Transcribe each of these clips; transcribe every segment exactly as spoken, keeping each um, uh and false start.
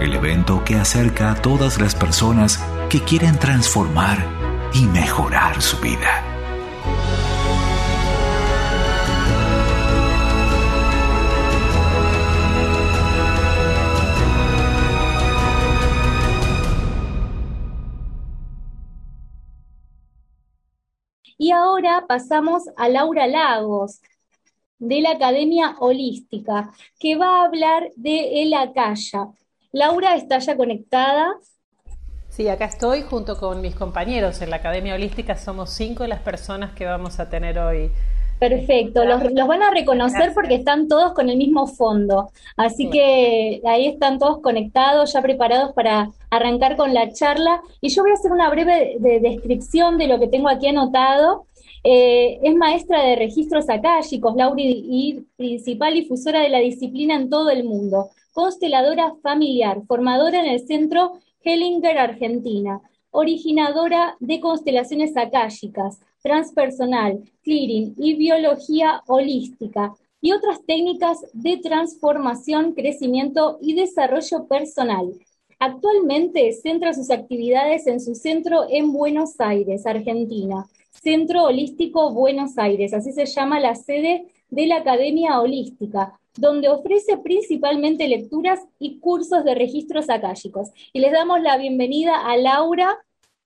el evento que acerca a todas las personas que quieren transformar y mejorar su vida. Y ahora pasamos a Laura Lagos, de la Academia Holística, que va a hablar de el Akasha. Laura, ¿está ya conectada? Sí, acá estoy junto con mis compañeros en la Academia Holística. Somos cinco las personas que vamos a tener hoy. Perfecto, los, los van a reconocer Gracias. porque están todos con el mismo fondo, así Claro. que ahí están todos conectados, ya preparados para arrancar con la charla. Y yo voy a hacer una breve de- descripción de lo que tengo aquí anotado. Eh, es maestra de registros akáshicos, Laura, y principal difusora de la disciplina en todo el mundo, consteladora familiar, formadora en el Centro Hellinger Argentina, originadora de constelaciones akáshicas, transpersonal, clearing y biología holística, y otras técnicas de transformación, crecimiento y desarrollo personal. Actualmente centra sus actividades en su centro en Buenos Aires, Argentina, Centro Holístico Buenos Aires, así se llama la sede de la Academia Holística, donde ofrece principalmente lecturas y cursos de registros akáshicos. Y les damos la bienvenida a Laura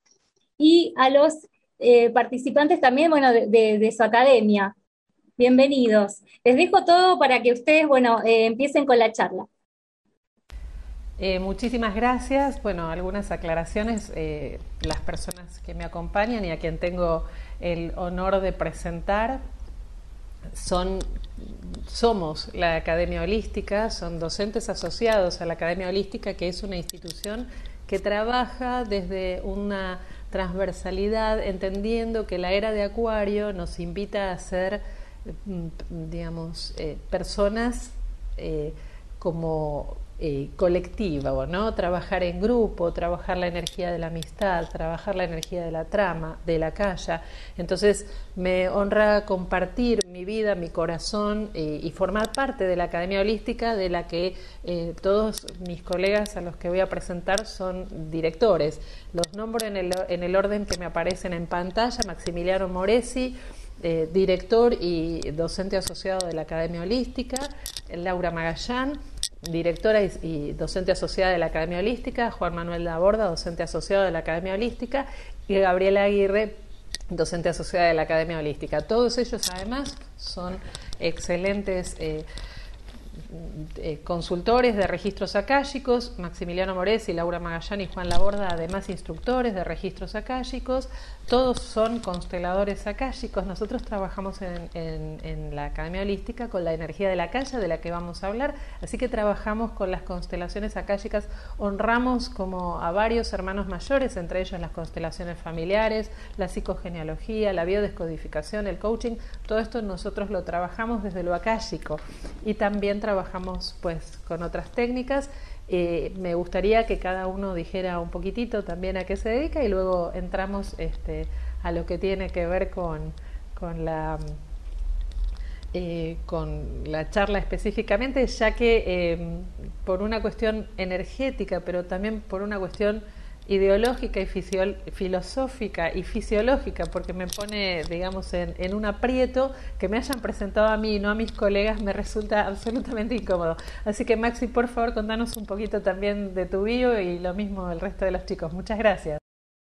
y a los eh, participantes también, bueno, de, de, de su academia. Bienvenidos. Les dejo todo para que ustedes, bueno, eh, empiecen con la charla. Eh, muchísimas gracias. Bueno, algunas aclaraciones. Eh, las personas que me acompañan y a quien tengo el honor de presentar son, somos la Academia Holística, son docentes asociados a la Academia Holística, que es una institución que trabaja desde una transversalidad, entendiendo que la era de Acuario nos invita a ser, digamos, eh, personas eh, como eh, colectiva, ¿no? Trabajar en grupo, trabajar la energía de la amistad, trabajar la energía de la trama, de la calla. Entonces me honra compartir mi vida, mi corazón eh, y formar parte de la Academia Holística, de la que eh, todos mis colegas a los que voy a presentar son directores. Los nombro en el, en el orden que me aparecen en pantalla: Maximiliano Moresi, eh, director y docente asociado de la Academia Holística; Laura Magallán, directora y, y docente asociada de la Academia Holística; Juan Manuel Laborda, docente asociado de la Academia Holística; y Gabriela Aguirre, docente asociada de la Academia Holística. Todos ellos además son excelentes eh, eh, consultores de registros akáshicos. Maximiliano Moresi, Laura Magallán y Juan Laborda, además instructores de registros akáshicos. Todos son consteladores akáshicos. Nosotros trabajamos en, en, en la Academia Holística con la energía de la calla, de la que vamos a hablar, así que trabajamos con las constelaciones akáshicas. Honramos como a varios hermanos mayores, entre ellos las constelaciones familiares, la psicogenealogía, la biodescodificación, el coaching. Todo esto nosotros lo trabajamos desde lo akáshico, y también trabajamos pues con otras técnicas. Eh, me gustaría que cada uno dijera un poquitito también a qué se dedica, y luego entramos este, a lo que tiene que ver con, con la eh, con la charla específicamente, ya que eh, por una cuestión energética, pero también por una cuestión ideológica y fisiol filosófica y fisiológica, porque me pone, digamos, en, en un aprieto que me hayan presentado a mí y no a mis colegas, me resulta absolutamente incómodo. Así que, Maxi, por favor, contanos un poquito también de tu bio, y lo mismo el resto de los chicos. Muchas gracias.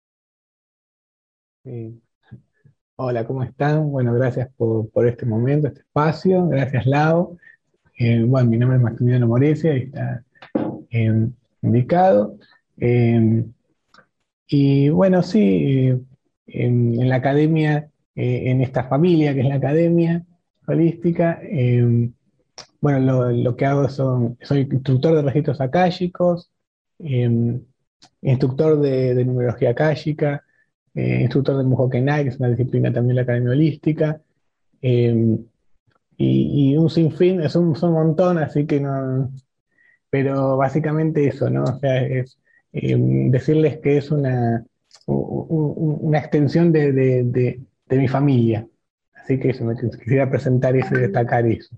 Sí. Hola, ¿cómo están? Bueno, gracias por, por este momento, este espacio. Gracias, Lau. Eh, bueno, mi nombre es Maximiliano Moresi, ahí está eh, indicado. Eh, y bueno, sí, eh, en, en la academia, eh, en esta familia que es la Academia Holística, eh, bueno, lo, lo que hago son, soy instructor de registros akáshicos, eh, instructor de, de numerología akáshica, eh, instructor de Mujokenai, que es una disciplina también de la Academia Holística, eh, y, y un sinfín, es un, son un montón, así que no, pero básicamente eso, ¿no? O sea, es eh, decirles que es una, u- u- una extensión de, de, de, de mi familia, así que eso, me quisiera presentar eso y destacar eso.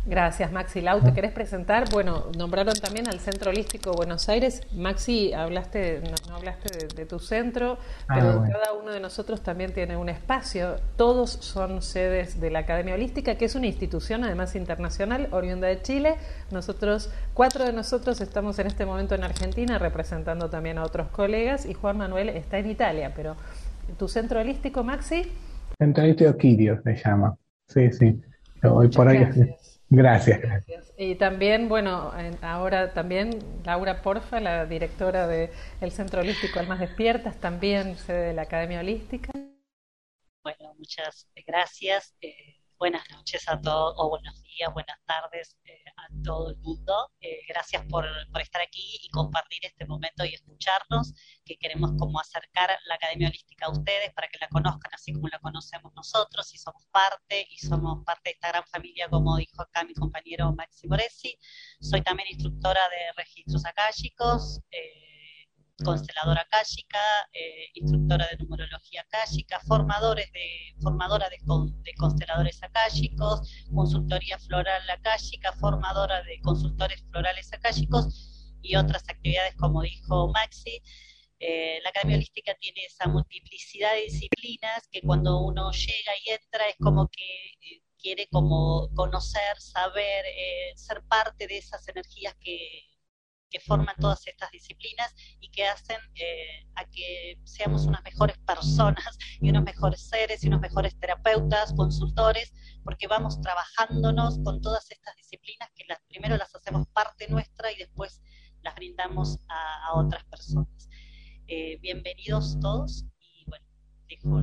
Gracias, Maxi. Lau, ¿te querés presentar? Bueno, nombraron también al Centro Holístico Buenos Aires. Maxi, hablaste, no, no hablaste de, de tu centro, Ah, pero bueno. cada uno de nosotros también tiene un espacio. Todos son sedes de la Academia Holística, que es una institución además internacional, oriunda de Chile. Nosotros, cuatro de nosotros estamos en este momento en Argentina, representando también a otros colegas, y Juan Manuel está en Italia. Pero, ¿tu centro holístico, Maxi? Centralito Quirio se llama. Sí, sí. Hoy Muchas por ahí. gracias. Gracias, gracias. Gracias. Y también, bueno, en- ahora también Laura Porfa, la directora del Centro Holístico Almas Despiertas, también sede de la Academia Holística. Bueno, muchas gracias. Eh, buenas noches a todos, o buenos días, buenas tardes eh, a todo el mundo. Eh, gracias por, por estar aquí y compartir este momento y escucharnos, que queremos como acercar la Academia Holística a ustedes para que la conozcan así como la conocemos nosotros y somos parte, y somos parte de esta gran familia, como dijo acá mi compañero Maxi Moresi. Soy también instructora de registros akáshicos, eh, consteladora akáshica, eh, instructora de numerología akáshica, formadores de, formadora de, de consteladores akáshicos, consultoría floral akáshica, formadora de consultores florales akáshicos y otras actividades, como dijo Maxi. Eh, la Academia Holística tiene esa multiplicidad de disciplinas que cuando uno llega y entra es como que eh, quiere como conocer, saber, eh, ser parte de esas energías que que forman todas estas disciplinas y que hacen eh, a que seamos unas mejores personas y unos mejores seres y unos mejores terapeutas, consultores, porque vamos trabajándonos con todas estas disciplinas que las, primero las hacemos parte nuestra y después las brindamos a, a otras personas. Eh, bienvenidos todos y bueno, dejo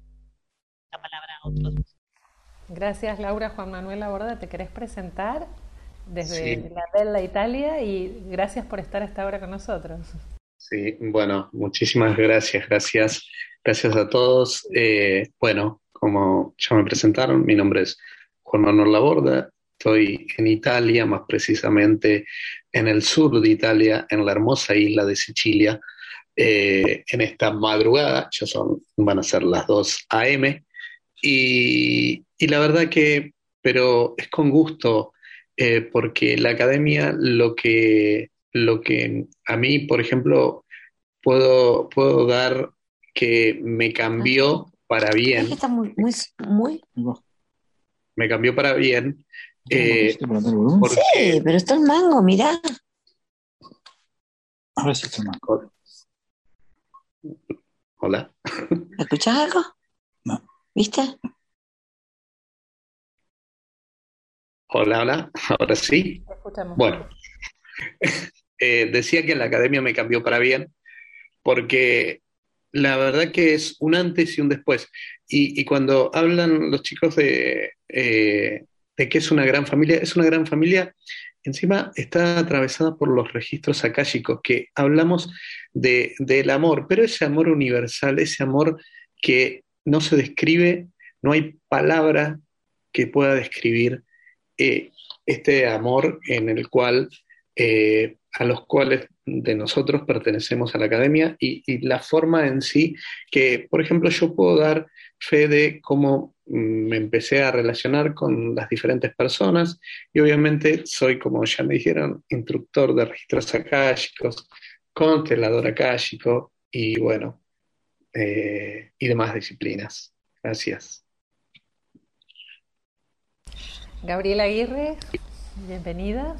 la palabra a otros. Gracias, Laura. Juan Manuel Laborda, ¿te querés presentar? Desde Sí, la Bella Italia, y gracias por estar a esta hora con nosotros. sí, bueno, muchísimas gracias, gracias, gracias a todos. Eh, bueno, como ya me presentaron, mi nombre es Juan Manuel Laborda, estoy en Italia, más precisamente en el sur de Italia, en la hermosa isla de Sicilia, eh, en esta madrugada, ya son, van a ser las dos a eme, y, y la verdad que, pero es con gusto, eh, porque la academia lo que, lo que a mí, por ejemplo, puedo, puedo dar que me cambió para Es que bien, está muy, muy, muy. me cambió para bien, eh, porque, Sí, pero está el mango, mirá. Ahora sí está mal. hola, ¿Escuchás algo? No. ¿Viste? hola, hola, ahora sí. Te escuchamos. Bueno, eh, decía que la academia me cambió para bien, porque la verdad que es un antes y un después. Y, y cuando hablan los chicos de, eh, de que es una gran familia, es una gran familia, encima está atravesada por los registros akáshicos, que hablamos de, del amor, pero ese amor universal, ese amor que no se describe, no hay palabra que pueda describir eh, este amor en el cual, eh, a los cuales de nosotros pertenecemos a la academia y, y la forma en sí que, por ejemplo, yo puedo dar fe de cómo mm, me empecé a relacionar con las diferentes personas y obviamente soy, como ya me dijeron, instructor de registros akáshicos, constelador akáshico y bueno, eh, y demás disciplinas. Gracias. Gabriela Aguirre, bienvenida.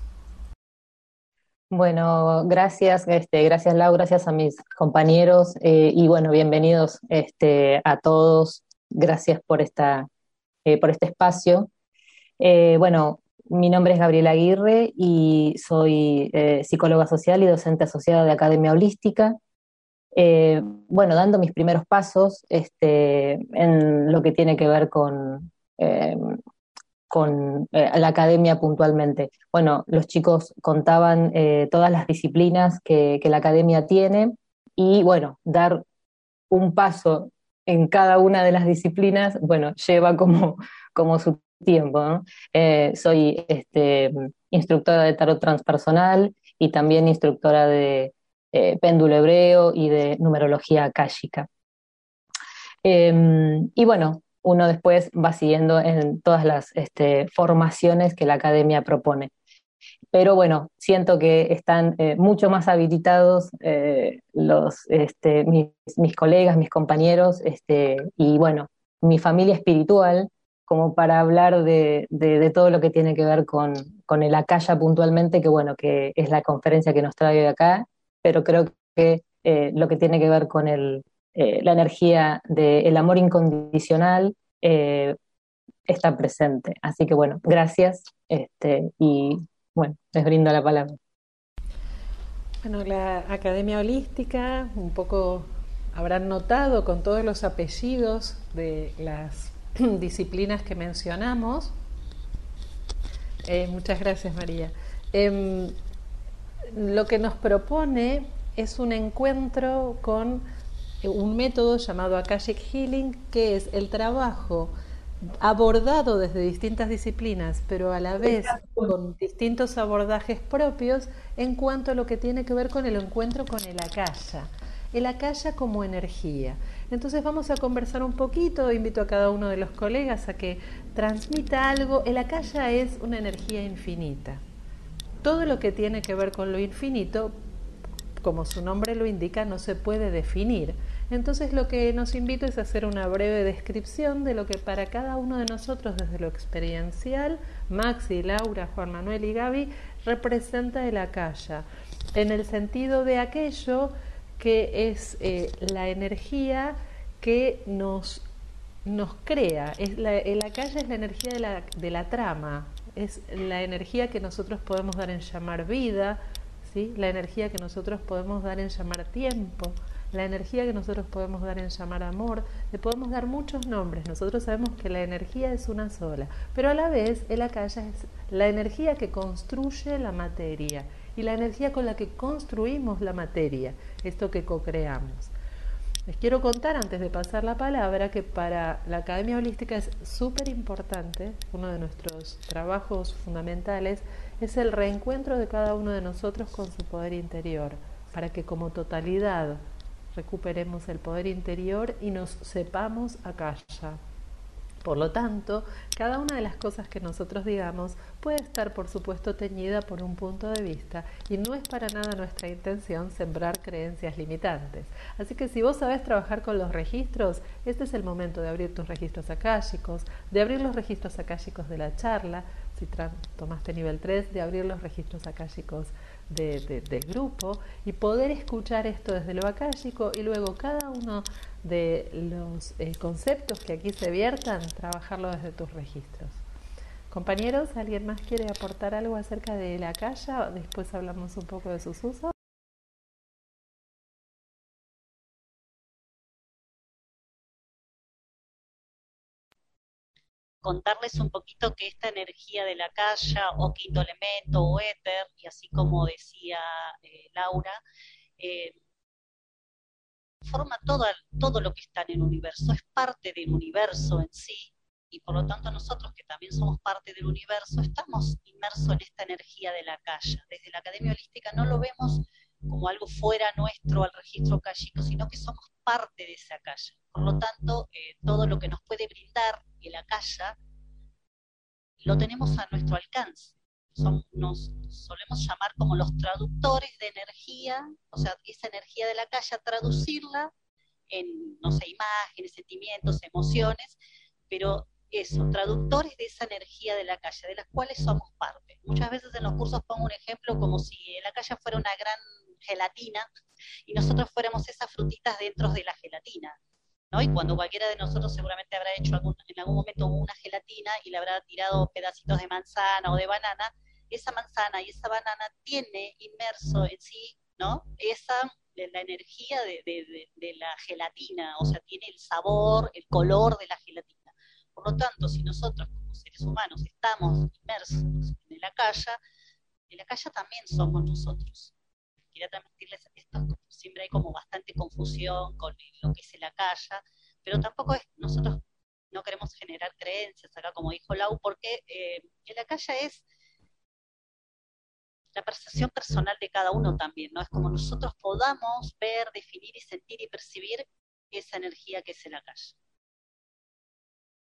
Bueno, gracias, este, gracias Lau, gracias a mis compañeros eh, y bueno, bienvenidos este, a todos. Gracias por esta, eh, por este espacio. Eh, bueno, mi nombre es Gabriela Aguirre y soy eh, psicóloga social y docente asociada de Academia Holística. Eh, bueno, dando mis primeros pasos este, en lo que tiene que ver con eh, con eh, la academia puntualmente. Bueno, los chicos contaban eh, todas las disciplinas que, que la academia tiene y bueno, dar un paso en cada una de las disciplinas, bueno, lleva como, como su tiempo, ¿no? Eh, soy este, instructora de tarot transpersonal y también instructora de eh, péndulo hebreo y de numerología akáshica. Eh, y bueno, uno después va siguiendo en todas las este, formaciones que la academia propone. Pero bueno, siento que están eh, mucho más habilitados eh, los, este, mis, mis colegas, mis compañeros, este, y bueno, mi familia espiritual, como para hablar de, de, de todo lo que tiene que ver con, con el Akasha puntualmente, que bueno, que es la conferencia que nos trae acá, pero creo que eh, lo que tiene que ver con el, eh, la energía del amor incondicional eh, está presente. Así que bueno, gracias, este, y bueno, les brindo la palabra. Bueno, la Academia Holística, un poco habrán notado con todos los apellidos de las disciplinas que mencionamos. Eh, muchas gracias, María. Eh, lo que nos propone es un encuentro con un método llamado Akashic Healing, que es el trabajo abordado desde distintas disciplinas, pero a la vez con distintos abordajes propios en cuanto a lo que tiene que ver con el encuentro con el Akasha. El Akasha como energía. Entonces vamos a conversar un poquito, invito a cada uno de los colegas a que transmita algo. El Akasha es una energía infinita. Todo lo que tiene que ver con lo infinito, como su nombre lo indica, no se puede definir. Entonces lo que nos invito es a hacer una breve descripción de lo que para cada uno de nosotros desde lo experiencial, Maxi, Laura, Juan Manuel y Gaby, representa el Akasha, en el sentido de aquello que es eh, la energía que nos, nos crea. Es la, el Akasha es la energía de la, de la trama, es la energía que nosotros podemos dar en llamar vida, ¿sí? La energía que nosotros podemos dar en llamar tiempo, la energía que nosotros podemos dar en llamar amor. Le podemos dar muchos nombres. Nosotros sabemos que la energía es una sola, pero a la vez el Akasha es la energía que construye la materia y la energía con la que construimos la materia, esto que co-creamos. Les quiero contar, antes de pasar la palabra, que para la Academia Holística es súper importante, uno de nuestros trabajos fundamentales es el reencuentro de cada uno de nosotros con su poder interior, para que como totalidad recuperemos el poder interior y nos sepamos Akasha. Por lo tanto, cada una de las cosas que nosotros digamos puede estar, por supuesto, teñida por un punto de vista, y no es para nada nuestra intención sembrar creencias limitantes. Así que si vos sabés trabajar con los registros, este es el momento de abrir tus registros akáshicos, de abrir los registros akáshicos de la charla, si tomaste nivel tres, de abrir los registros akáshicos de, de, del grupo, y poder escuchar esto desde lo akáshico, y luego cada uno de los eh, conceptos que aquí se viertan, trabajarlo desde tus registros. Compañeros, ¿alguien más quiere aportar algo acerca de la Akasha? Después hablamos un poco de sus usos. Contarles un poquito que esta energía de la Akasha, o quinto elemento, o éter, y así como decía eh, Laura, eh, forma todo, todo lo que está en el universo, es parte del universo en sí, y por lo tanto nosotros, que también somos parte del universo, estamos inmersos en esta energía de la Akasha. Desde la Academia Holística no lo vemos como algo fuera nuestro al registro akáshico, sino que somos parte de ese Akasha. Por lo tanto, eh, todo lo que nos puede brindar el Akasha lo tenemos a nuestro alcance. Son, nos solemos llamar como los traductores de energía, o sea, esa energía de la Akasha, traducirla en, no sé, imágenes, sentimientos, emociones, pero eso, traductores de esa energía de la Akasha, de las cuales somos parte. Muchas veces en los cursos pongo un ejemplo como si el Akasha fuera una gran gelatina y nosotros fuéramos esas frutitas dentro de la gelatina, ¿no? Y cuando cualquiera de nosotros seguramente habrá hecho algún, en algún momento una gelatina y le habrá tirado pedacitos de manzana o de banana, esa manzana y esa banana tiene inmerso en sí, ¿no? Esa, la energía de, de, de, de la gelatina, o sea, tiene el sabor, el color de la gelatina. Por lo tanto, si nosotros como seres humanos estamos inmersos en el Akasha, el Akasha también somos nosotros. Quería transmitirles esto, siempre hay como bastante confusión con lo que es el Akasha, pero tampoco es, nosotros no queremos generar creencias acá, como dijo Lau, porque eh, el Akasha es la percepción personal de cada uno también, ¿no? Es como nosotros podamos ver, definir y sentir y percibir esa energía que es el Akasha.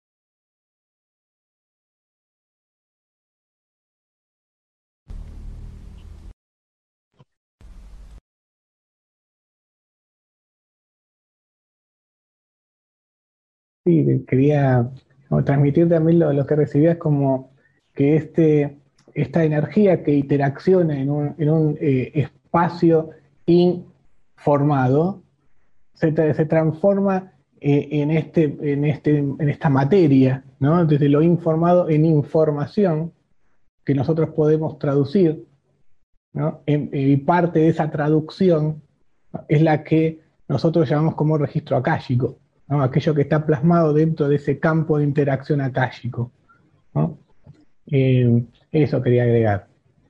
Sí, quería como transmitir también lo, lo que recibías como que este, esta energía que interacciona en un, en un eh, espacio informado se, tra- se transforma eh, en, este, en, este, en esta materia, ¿no? Desde lo informado en información que nosotros podemos traducir, ¿no? En- y parte de esa traducción, ¿no?, es la que nosotros llamamos como registro akáshico, ¿no? Aquello que está plasmado dentro de ese campo de interacción akáshico, ¿no? Eh, eso quería agregar.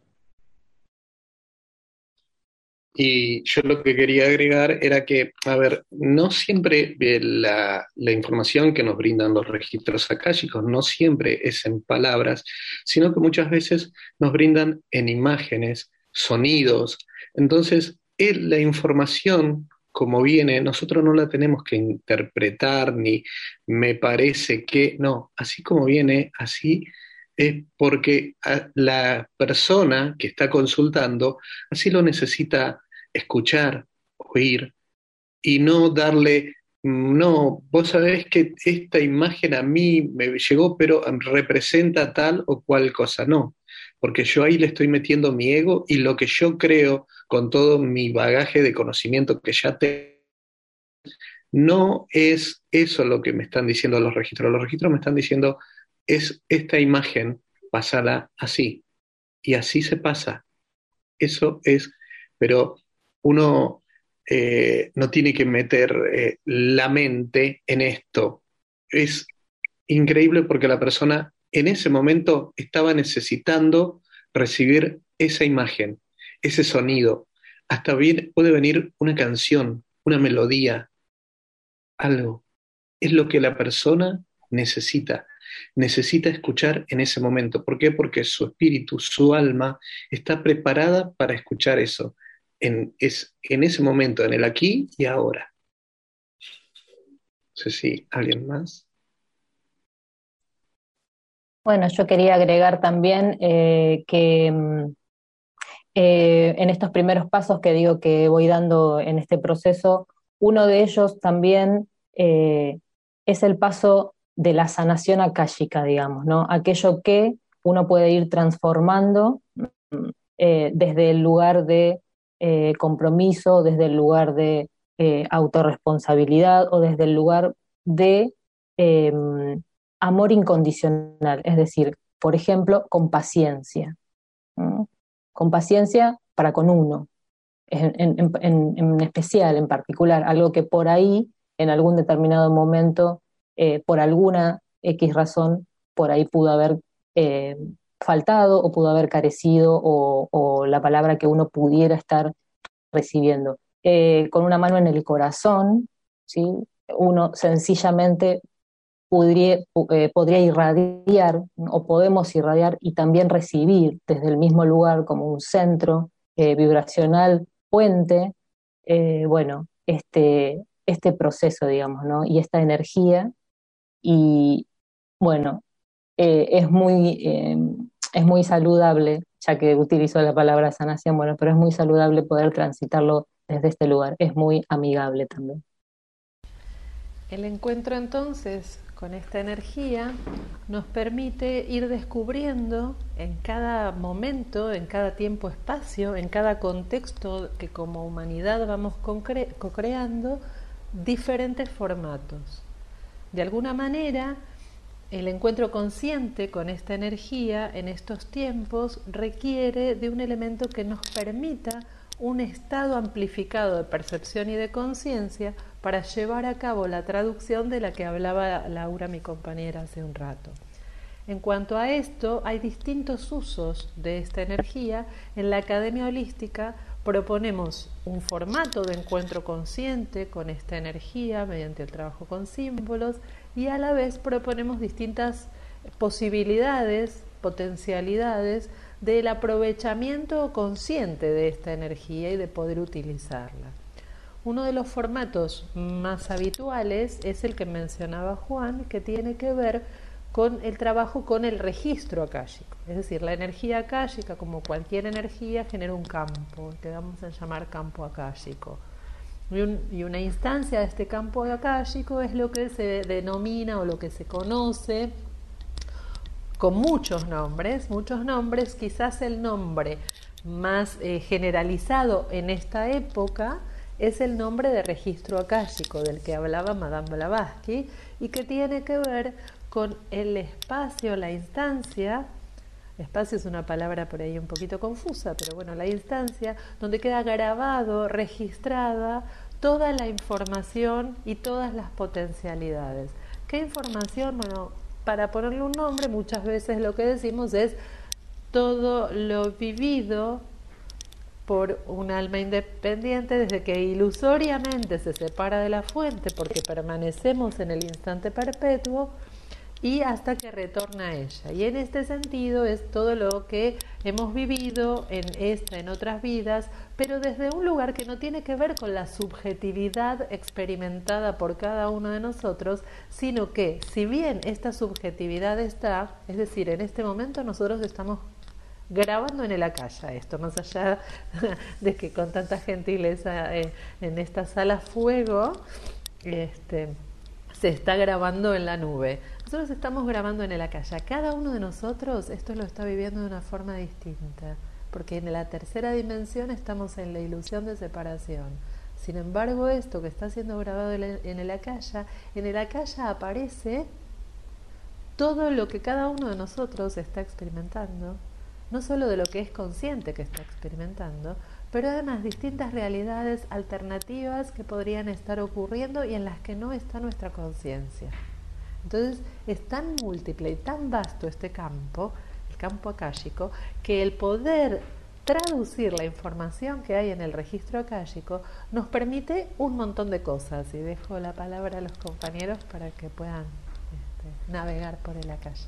Y yo lo que quería agregar era que, a ver, no siempre eh, la, la información que nos brindan los registros akáshicos no siempre es en palabras, sino que muchas veces nos brindan en imágenes, sonidos. Entonces, eh, la información como viene, nosotros no la tenemos que interpretar ni me parece que, no, así como viene, así es porque a- la persona que está consultando así lo necesita escuchar, oír y no darle, mm, no, vos sabés que esta imagen a mí me llegó, pero representa tal o cual cosa, no, porque yo ahí le estoy metiendo mi ego y lo que yo creo con todo mi bagaje de conocimiento que ya tengo. No es eso lo que me están diciendo los registros. Los registros me están diciendo, es esta imagen, pasada así, y así se pasa. Eso es, pero uno eh, no tiene que meter eh, la mente en esto. Es increíble porque la persona en ese momento estaba necesitando recibir esa imagen, ese sonido. Hasta bien puede venir una canción, una melodía, algo. Es lo que la persona necesita. Necesita escuchar en ese momento. ¿Por qué? Porque su espíritu, su alma, está preparada para escuchar eso. En, es, en ese momento, en el aquí y ahora. No sé si alguien más. Bueno, yo quería agregar también eh, que mm, eh, en estos primeros pasos que digo que voy dando en este proceso, uno de ellos también eh, es el paso de la sanación akáshica, digamos, ¿no? Aquello que uno puede ir transformando mm, eh, desde el lugar de eh, compromiso, desde el lugar de eh, autorresponsabilidad o desde el lugar de eh, amor incondicional, es decir, por ejemplo, con paciencia, ¿no? Con paciencia para con uno, en, en, en, en especial, en particular, algo que por ahí, en algún determinado momento, eh, por alguna X razón, por ahí pudo haber eh, faltado o pudo haber carecido o, o la palabra que uno pudiera estar recibiendo. Eh, con una mano en el corazón, ¿sí? Uno sencillamente podría, eh, podría irradiar, ¿no? O podemos irradiar y también recibir desde el mismo lugar como un centro eh, vibracional puente, eh, bueno, este, este proceso, digamos, ¿no? Y esta energía, y bueno, eh, es muy, eh, es muy saludable, ya que utilizo la palabra sanación, bueno, pero es muy saludable poder transitarlo desde este lugar, es muy amigable también. El encuentro entonces con esta energía nos permite ir descubriendo en cada momento, en cada tiempo-espacio, en cada contexto que como humanidad vamos co-creando diferentes formatos. De alguna manera, el encuentro consciente con esta energía en estos tiempos requiere de un elemento que nos permita un estado amplificado de percepción y de conciencia para llevar a cabo la traducción de la que hablaba Laura, mi compañera, hace un rato. En cuanto a esto, hay distintos usos de esta energía. En la Academia Holística proponemos un formato de encuentro consciente con esta energía mediante el trabajo con símbolos y a la vez proponemos distintas posibilidades, potencialidades del aprovechamiento consciente de esta energía y de poder utilizarla. Uno de los formatos más habituales es el que mencionaba Juan, que tiene que ver con el trabajo con el registro akáshico. Es decir, la energía akáshica, como cualquier energía, genera un campo, que vamos a llamar campo akáshico. Y, un, y una instancia de este campo akáshico es lo que se denomina o lo que se conoce con muchos nombres, muchos nombres, quizás el nombre más eh, generalizado en esta época es el nombre de registro akáshico del que hablaba Madame Blavatsky y que tiene que ver con el espacio, la instancia. Espacio es una palabra por ahí un poquito confusa, pero bueno, la instancia donde queda grabado, registrada toda la información y todas las potencialidades. ¿Qué información? Bueno, para ponerle un nombre, muchas veces lo que decimos es todo lo vivido por un alma independiente desde que ilusoriamente se separa de la fuente, porque permanecemos en el instante perpetuo, y hasta que retorna a ella. Y en este sentido es todo lo que hemos vivido en esta, en otras vidas, pero desde un lugar que no tiene que ver con la subjetividad experimentada por cada uno de nosotros, sino que si bien esta subjetividad está, es decir, en este momento nosotros estamos grabando en el Akasha esto, más allá de que con tanta gentileza eh, en esta sala fuego este, se está grabando en la nube. Nosotros estamos grabando en el Akasha. Cada uno de nosotros esto lo está viviendo de una forma distinta, porque en la tercera dimensión estamos en la ilusión de separación. Sin embargo, esto que está siendo grabado en el Akasha, en el Akasha aparece todo lo que cada uno de nosotros está experimentando, no solo de lo que es consciente que está experimentando, pero además distintas realidades alternativas que podrían estar ocurriendo y en las que no está nuestra conciencia. Entonces es tan múltiple y tan vasto este campo, el campo akáshico, que el poder traducir la información que hay en el registro akáshico nos permite un montón de cosas. Y dejo la palabra a los compañeros para que puedan este, navegar por el Akasha.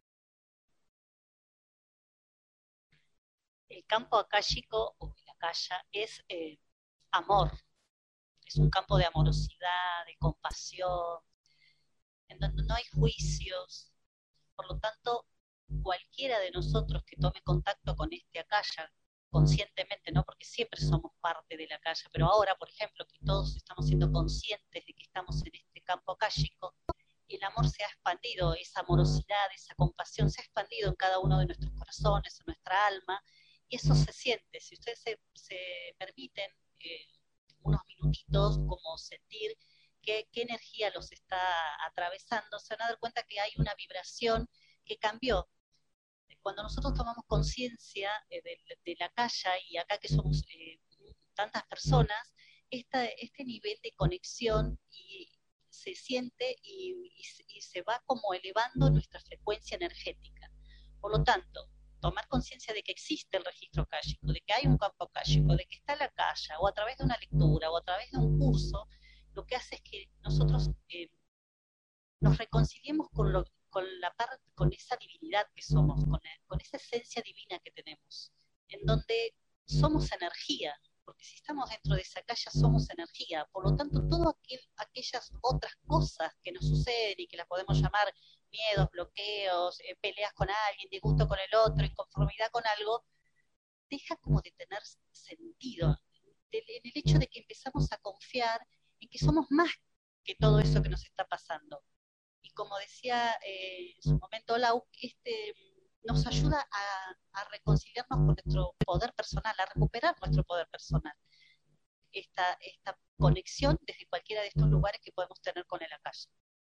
El campo akáshico o el Akasha es eh, amor, es un campo de amorosidad, de compasión, en donde no hay juicios. Por lo tanto, cualquiera de nosotros que tome contacto con este Akasha, conscientemente, ¿no? Porque siempre somos parte del Akasha, pero ahora, por ejemplo, que todos estamos siendo conscientes de que estamos en este campo akáshico, el amor se ha expandido, esa amorosidad, esa compasión se ha expandido en cada uno de nuestros corazones, en nuestra alma, y eso se siente. Si ustedes se, se permiten eh, unos minutitos como sentir qué, qué energía los está atravesando, se van a dar cuenta que hay una vibración que cambió. Cuando nosotros tomamos conciencia eh, de, de la Akasha, y acá que somos eh, tantas personas, esta, este nivel de conexión y se siente y, y, y se va como elevando nuestra frecuencia energética. Por lo tanto, tomar conciencia de que existe el registro akáshico, de que hay un campo akáshico, de que está la Akasha, o a través de una lectura, o a través de un curso, lo que hace es que nosotros eh, nos reconciliemos con, lo, con, la par, con esa divinidad que somos, con, la, con esa esencia divina que tenemos, en donde somos energía, porque si estamos dentro de esa Akasha somos energía. Por lo tanto, todas aquel, aquellas otras cosas que nos suceden y que las podemos llamar miedos, bloqueos, eh, peleas con alguien, disgusto con el otro, inconformidad con algo, deja como de tener sentido, de, en el hecho de que empezamos a confiar en que somos más que todo eso que nos está pasando. Y como decía eh, en su momento Lau, este, nos ayuda a, a reconciliarnos con nuestro poder personal, a recuperar nuestro poder personal. Esta, esta conexión desde cualquiera de estos lugares que podemos tener con el Akasha.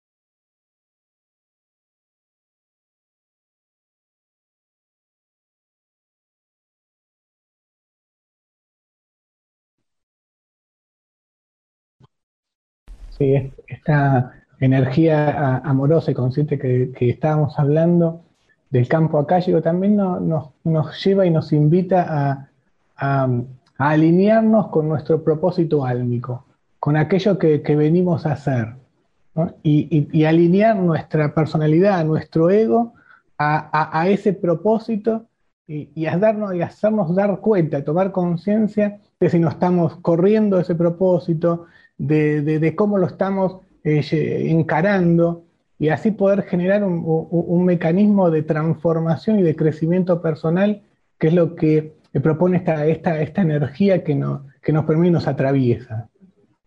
Sí, esta energía amorosa y consciente que, que estábamos hablando del campo akáshico también no, nos, nos lleva y nos invita a, a, a alinearnos con nuestro propósito álmico, con aquello que, que venimos a hacer, ¿no? y, y, y alinear nuestra personalidad, nuestro ego a, a, a ese propósito y, y, a darnos, y hacernos dar cuenta, tomar conciencia de si no estamos corriendo ese propósito, de, de, de cómo lo estamos eh, encarando, y así poder generar un, un, un mecanismo de transformación y de crecimiento personal, que es lo que propone esta, esta, esta energía que, no, que nos permite y nos atraviesa.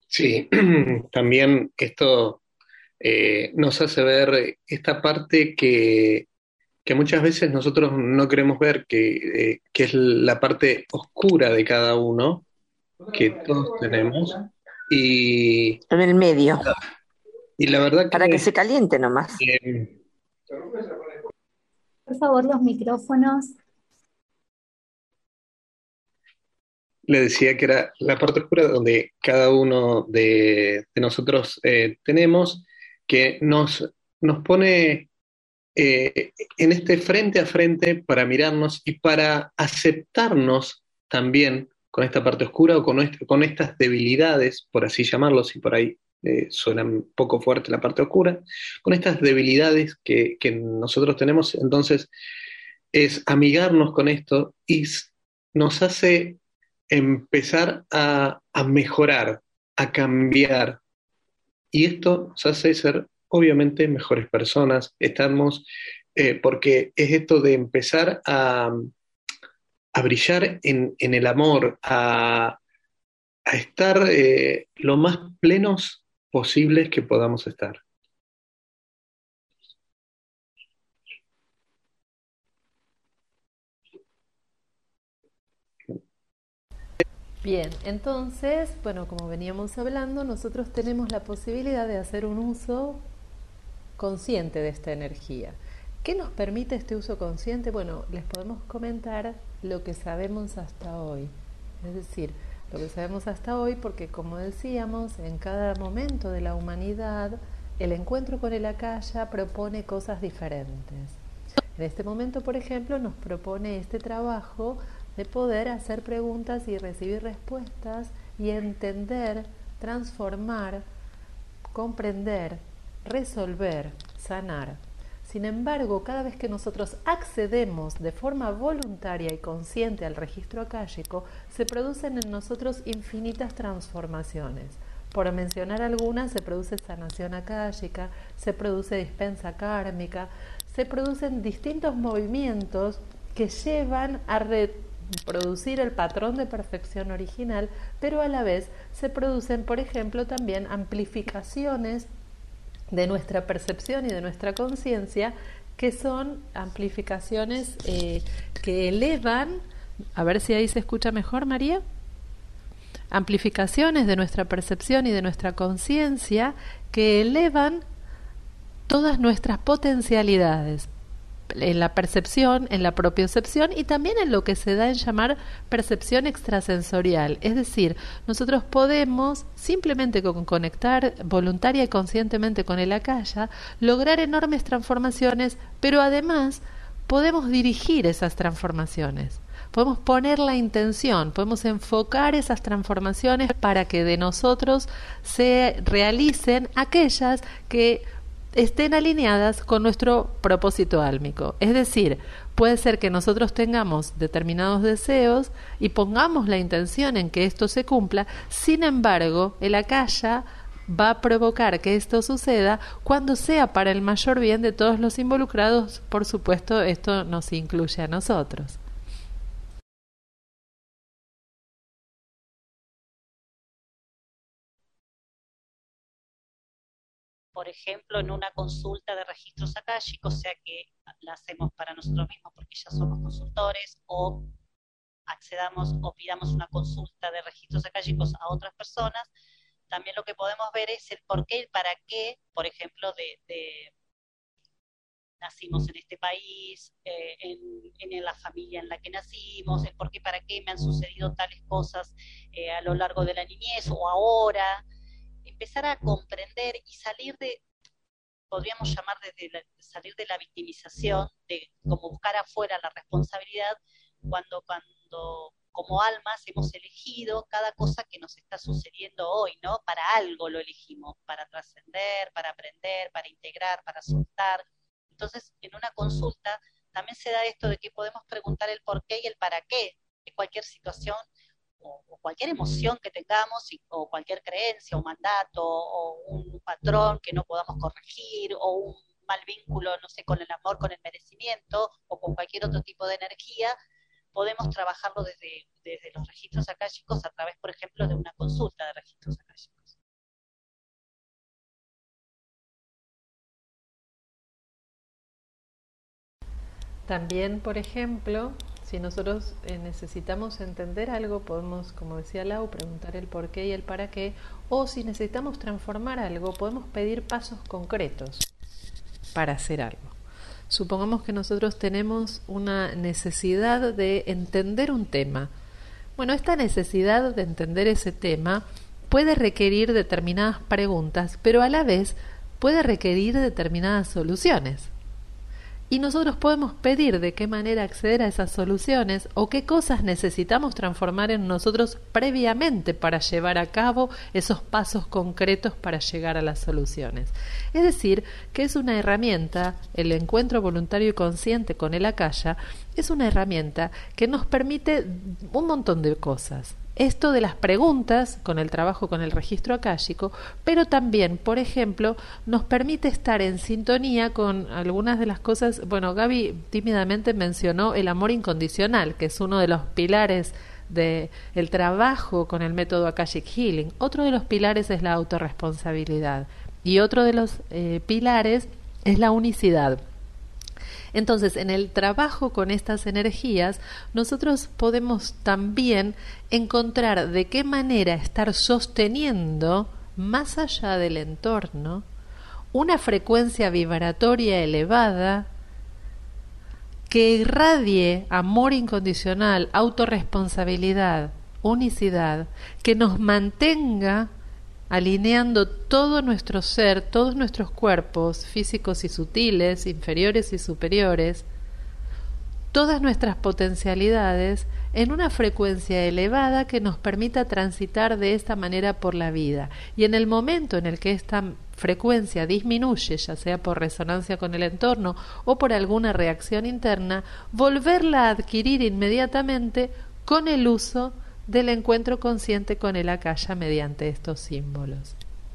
Sí, también esto eh, nos hace ver esta parte que, que muchas veces nosotros no queremos ver, que, eh, que es la parte oscura de cada uno, que todos tenemos. Y, En el medio, y la verdad para que que se caliente nomás. eh, Por favor, los micrófonos. le decía que era la parte oscura donde cada uno de, de nosotros eh, tenemos, que nos, nos pone eh, en este frente a frente para mirarnos y para aceptarnos también con esta parte oscura o con, est- con estas debilidades, por así llamarlos, y por ahí eh, suena un poco fuerte la parte oscura, con estas debilidades que, que nosotros tenemos. Entonces es amigarnos con esto y s- nos hace empezar a, a mejorar, a cambiar. Y esto nos hace ser, obviamente, mejores personas. Estamos, eh, porque es esto de empezar a, a brillar en, en el amor, a, a estar eh, lo más plenos posibles que podamos estar. Bien, entonces, bueno, como veníamos hablando, nosotros tenemos la posibilidad de hacer un uso consciente de esta energía. ¿Qué nos permite este uso consciente? Bueno, les podemos comentar lo que sabemos hasta hoy. Es decir, lo que sabemos hasta hoy porque, como decíamos, en cada momento de la humanidad, el encuentro con el Akasha propone cosas diferentes. En este momento, por ejemplo, nos propone este trabajo de poder hacer preguntas y recibir respuestas y entender, transformar, comprender, resolver, sanar. Sin embargo, cada vez que nosotros accedemos de forma voluntaria y consciente al registro akáshico, se producen en nosotros infinitas transformaciones. Por mencionar algunas, se produce sanación akáshica, se produce dispensa kármica, se producen distintos movimientos que llevan a reproducir el patrón de perfección original, pero a la vez se producen, por ejemplo, también amplificaciones de nuestra percepción y de nuestra conciencia, que son amplificaciones eh, que elevan, a ver si ahí se escucha mejor, María, amplificaciones de nuestra percepción y de nuestra conciencia que elevan todas nuestras potencialidades en la percepción, en la propiocepción y también en lo que se da en llamar percepción extrasensorial. Es decir, nosotros podemos, simplemente con conectar voluntaria y conscientemente con el Akasha, lograr enormes transformaciones, pero además podemos dirigir esas transformaciones. Podemos poner la intención, podemos enfocar esas transformaciones para que de nosotros se realicen aquellas que estén alineadas con nuestro propósito álmico. Es decir, puede ser que nosotros tengamos determinados deseos y pongamos la intención en que esto se cumpla, sin embargo, el Akasha va a provocar que esto suceda cuando sea para el mayor bien de todos los involucrados. Por supuesto, esto nos incluye a nosotros. Por ejemplo, en una consulta de registros akáshicos, sea que la hacemos para nosotros mismos porque ya somos consultores, o accedamos o pidamos una consulta de registros akáshicos a otras personas, también lo que podemos ver es el por qué y el para qué, por ejemplo, de, de nacimos en este país, eh, en, en la familia en la que nacimos, el por qué, para qué me han sucedido tales cosas eh, a lo largo de la niñez o ahora, empezar a comprender y salir de, podríamos llamar de, la, salir de la victimización, de como buscar afuera la responsabilidad, cuando, cuando como almas hemos elegido cada cosa que nos está sucediendo hoy, ¿no? Para algo lo elegimos, para trascender, para aprender, para integrar, para soltar. Entonces, en una consulta también se da esto de que podemos preguntar el por qué y el para qué de cualquier situación o, o cualquier emoción que tengamos, y, o cualquier creencia o mandato o un patrón que no podamos corregir o un mal vínculo, no sé, con el amor, con el merecimiento o con cualquier otro tipo de energía, podemos trabajarlo desde, desde los registros akáshicos a través, por ejemplo, de una consulta de registros akáshicos. También, por ejemplo, si nosotros eh, necesitamos entender algo, podemos, como decía Lau, preguntar el por qué y el para qué, o si necesitamos transformar algo, podemos pedir pasos concretos para hacer algo. Supongamos que nosotros tenemos una necesidad de entender un tema. Bueno, esta necesidad de entender ese tema puede requerir determinadas preguntas, pero a la vez puede requerir determinadas soluciones. Y nosotros podemos pedir de qué manera acceder a esas soluciones o qué cosas necesitamos transformar en nosotros previamente para llevar a cabo esos pasos concretos para llegar a las soluciones. Es decir, que es una herramienta, el encuentro voluntario y consciente con el Akasha, es una herramienta que nos permite un montón de cosas. Esto de las preguntas, con el trabajo con el registro akáshico, pero también, por ejemplo, nos permite estar en sintonía con algunas de las cosas. Bueno, Gaby tímidamente mencionó el amor incondicional, que es uno de los pilares del trabajo con el método Akashic Healing. Otro de los pilares es la autorresponsabilidad y otro de los eh, pilares es la unicidad. Entonces, en el trabajo con estas energías, nosotros podemos también encontrar de qué manera estar sosteniendo, más allá del entorno, una frecuencia vibratoria elevada que irradie amor incondicional, autorresponsabilidad, unicidad, que nos mantenga alineando todo nuestro ser, todos nuestros cuerpos físicos y sutiles, inferiores y superiores, todas nuestras potencialidades en una frecuencia elevada que nos permita transitar de esta manera por la vida. Y en el momento en el que esta frecuencia disminuye, ya sea por resonancia con el entorno o por alguna reacción interna, volverla a adquirir inmediatamente con el uso del encuentro consciente con el Akasha mediante estos símbolos.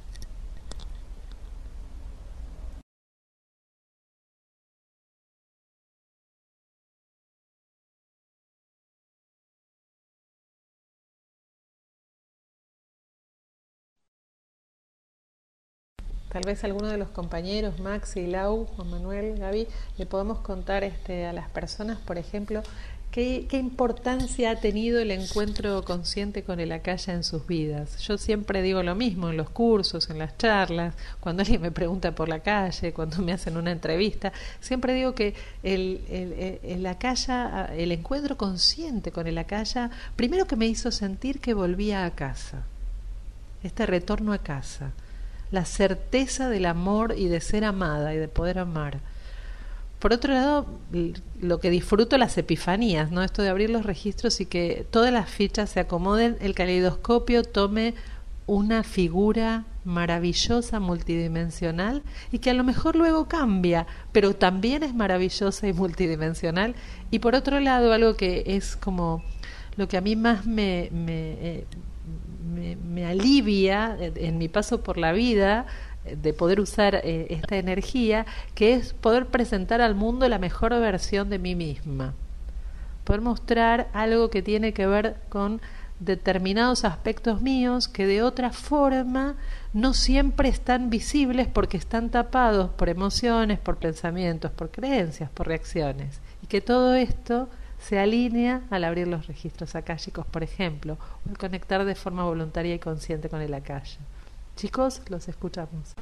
Tal vez alguno de los compañeros, Maxi, Lau, Juan Manuel, Gaby, le podemos contar este, a las personas, por ejemplo, ¿Qué, ¿Qué importancia ha tenido el encuentro consciente con el Akasha en sus vidas? Yo siempre digo lo mismo en los cursos, en las charlas, cuando alguien me pregunta por la calle, cuando me hacen una entrevista, siempre digo que el, el, el Akasha, el encuentro consciente con el Akasha, primero que me hizo sentir que volvía a casa, este retorno a casa, la certeza del amor y de ser amada y de poder amar. Por otro lado, lo que disfruto las epifanías, ¿no? Esto de abrir los registros y que todas las fichas se acomoden, el caleidoscopio tome una figura maravillosa, multidimensional, y que a lo mejor luego cambia, pero también es maravillosa y multidimensional. Y por otro lado, algo que es como lo que a mí más me, me, eh, me, me alivia en mi paso por la vida, de poder usar eh, esta energía, que es poder presentar al mundo la mejor versión de mí misma, poder mostrar algo que tiene que ver con determinados aspectos míos que de otra forma no siempre están visibles porque están tapados por emociones, por pensamientos, por creencias, por reacciones, y que todo esto se alinea al abrir los registros akáshicos, por ejemplo, o al conectar de forma voluntaria y consciente con el Akasha. Chicos, los escuchamos.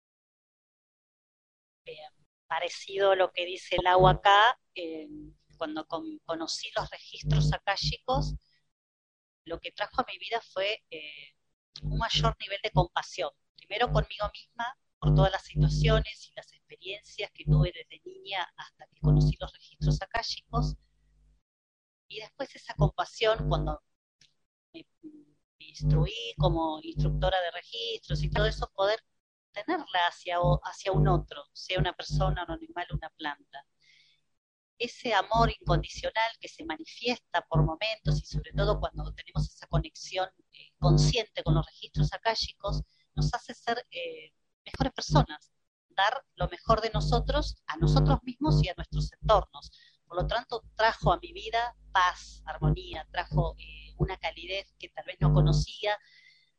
Bien, parecido a lo que dice Lau acá, eh, cuando con, conocí los registros akáshicos, lo que trajo a mi vida fue eh, un mayor nivel de compasión. Primero conmigo misma, por todas las situaciones y las experiencias que tuve desde niña hasta que conocí los registros akáshicos, y después esa compasión cuando me instruí como instructora de registros y todo eso, poder tenerla hacia, hacia un otro, sea una persona, un animal, una planta. Ese amor incondicional que se manifiesta por momentos y sobre todo cuando tenemos esa conexión eh, consciente con los registros akáshicos, nos hace ser eh, mejores personas, dar lo mejor de nosotros a nosotros mismos y a nuestros entornos. Por lo tanto, trajo a mi vida paz, armonía, trajo eh, una calidez que tal vez no conocía,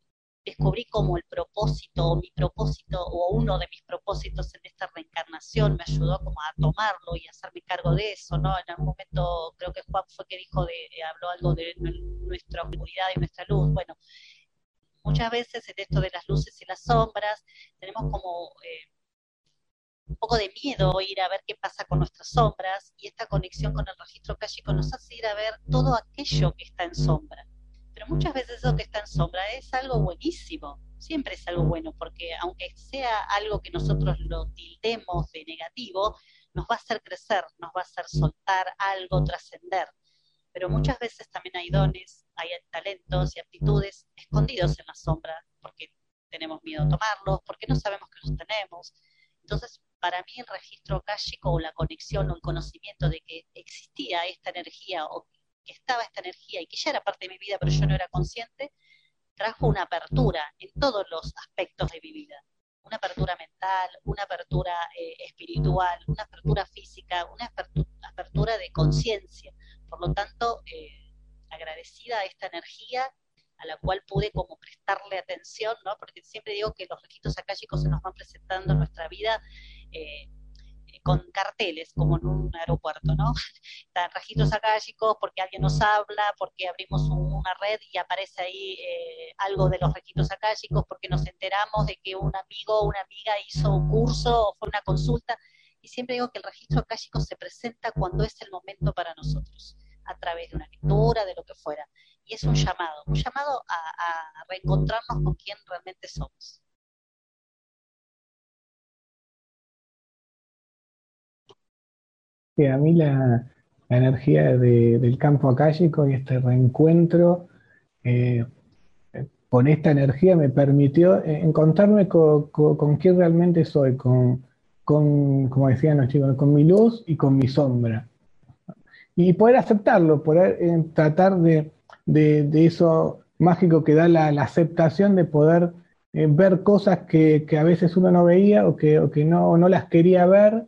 descubrí como el propósito, o mi propósito, o uno de mis propósitos en esta reencarnación, me ayudó como a tomarlo y a hacerme cargo de eso, ¿no? En algún momento creo que Juan fue que dijo, de, habló algo de nuestra oscuridad y nuestra luz. Bueno, muchas veces en esto de las luces y las sombras, tenemos como eh, un poco de miedo ir a ver qué pasa con nuestras sombras, y esta conexión con el registro akáshico nos hace ir a ver todo aquello que está en sombra. Pero muchas veces eso que está en sombra es algo buenísimo, siempre es algo bueno, porque aunque sea algo que nosotros lo tildemos de negativo, nos va a hacer crecer, nos va a hacer soltar algo, trascender. Pero muchas veces también hay dones, hay talentos y aptitudes escondidos en la sombra, porque tenemos miedo a tomarlos, porque no sabemos que los tenemos. Entonces, para mí el registro akáshico, o la conexión o el conocimiento de que existía esta energía, o que estaba esta energía y que ya era parte de mi vida, pero yo no era consciente, trajo una apertura en todos los aspectos de mi vida. Una apertura mental, una apertura eh, espiritual, una apertura física, una apertura, apertura de conciencia. Por lo tanto, eh, agradecida a esta energía a la cual pude como prestarle atención, ¿no? Porque siempre digo que los registros akáshicos se nos van presentando en nuestra vida eh, con carteles, como en un aeropuerto, ¿no? Están registros akáshicos porque alguien nos habla, porque abrimos un, una red y aparece ahí eh, algo de los registros akáshicos, porque nos enteramos de que un amigo o una amiga hizo un curso o fue una consulta, y siempre digo que el registro akáshico se presenta cuando es el momento para nosotros, a través de una lectura, de lo que fuera, y es un llamado, un llamado a, a reencontrarnos con quien realmente somos. Sí, a mí la, la energía de- del campo akáshico y este reencuentro eh, con esta energía me permitió eh, encontrarme co- co- con quién realmente soy, con, con, como decían los chicos, con mi luz y con mi sombra. Y poder aceptarlo, poder eh, tratar de, de- de eso mágico que da la, la aceptación de poder eh, ver cosas que, que a veces uno no veía, o que, o que no, no las quería ver,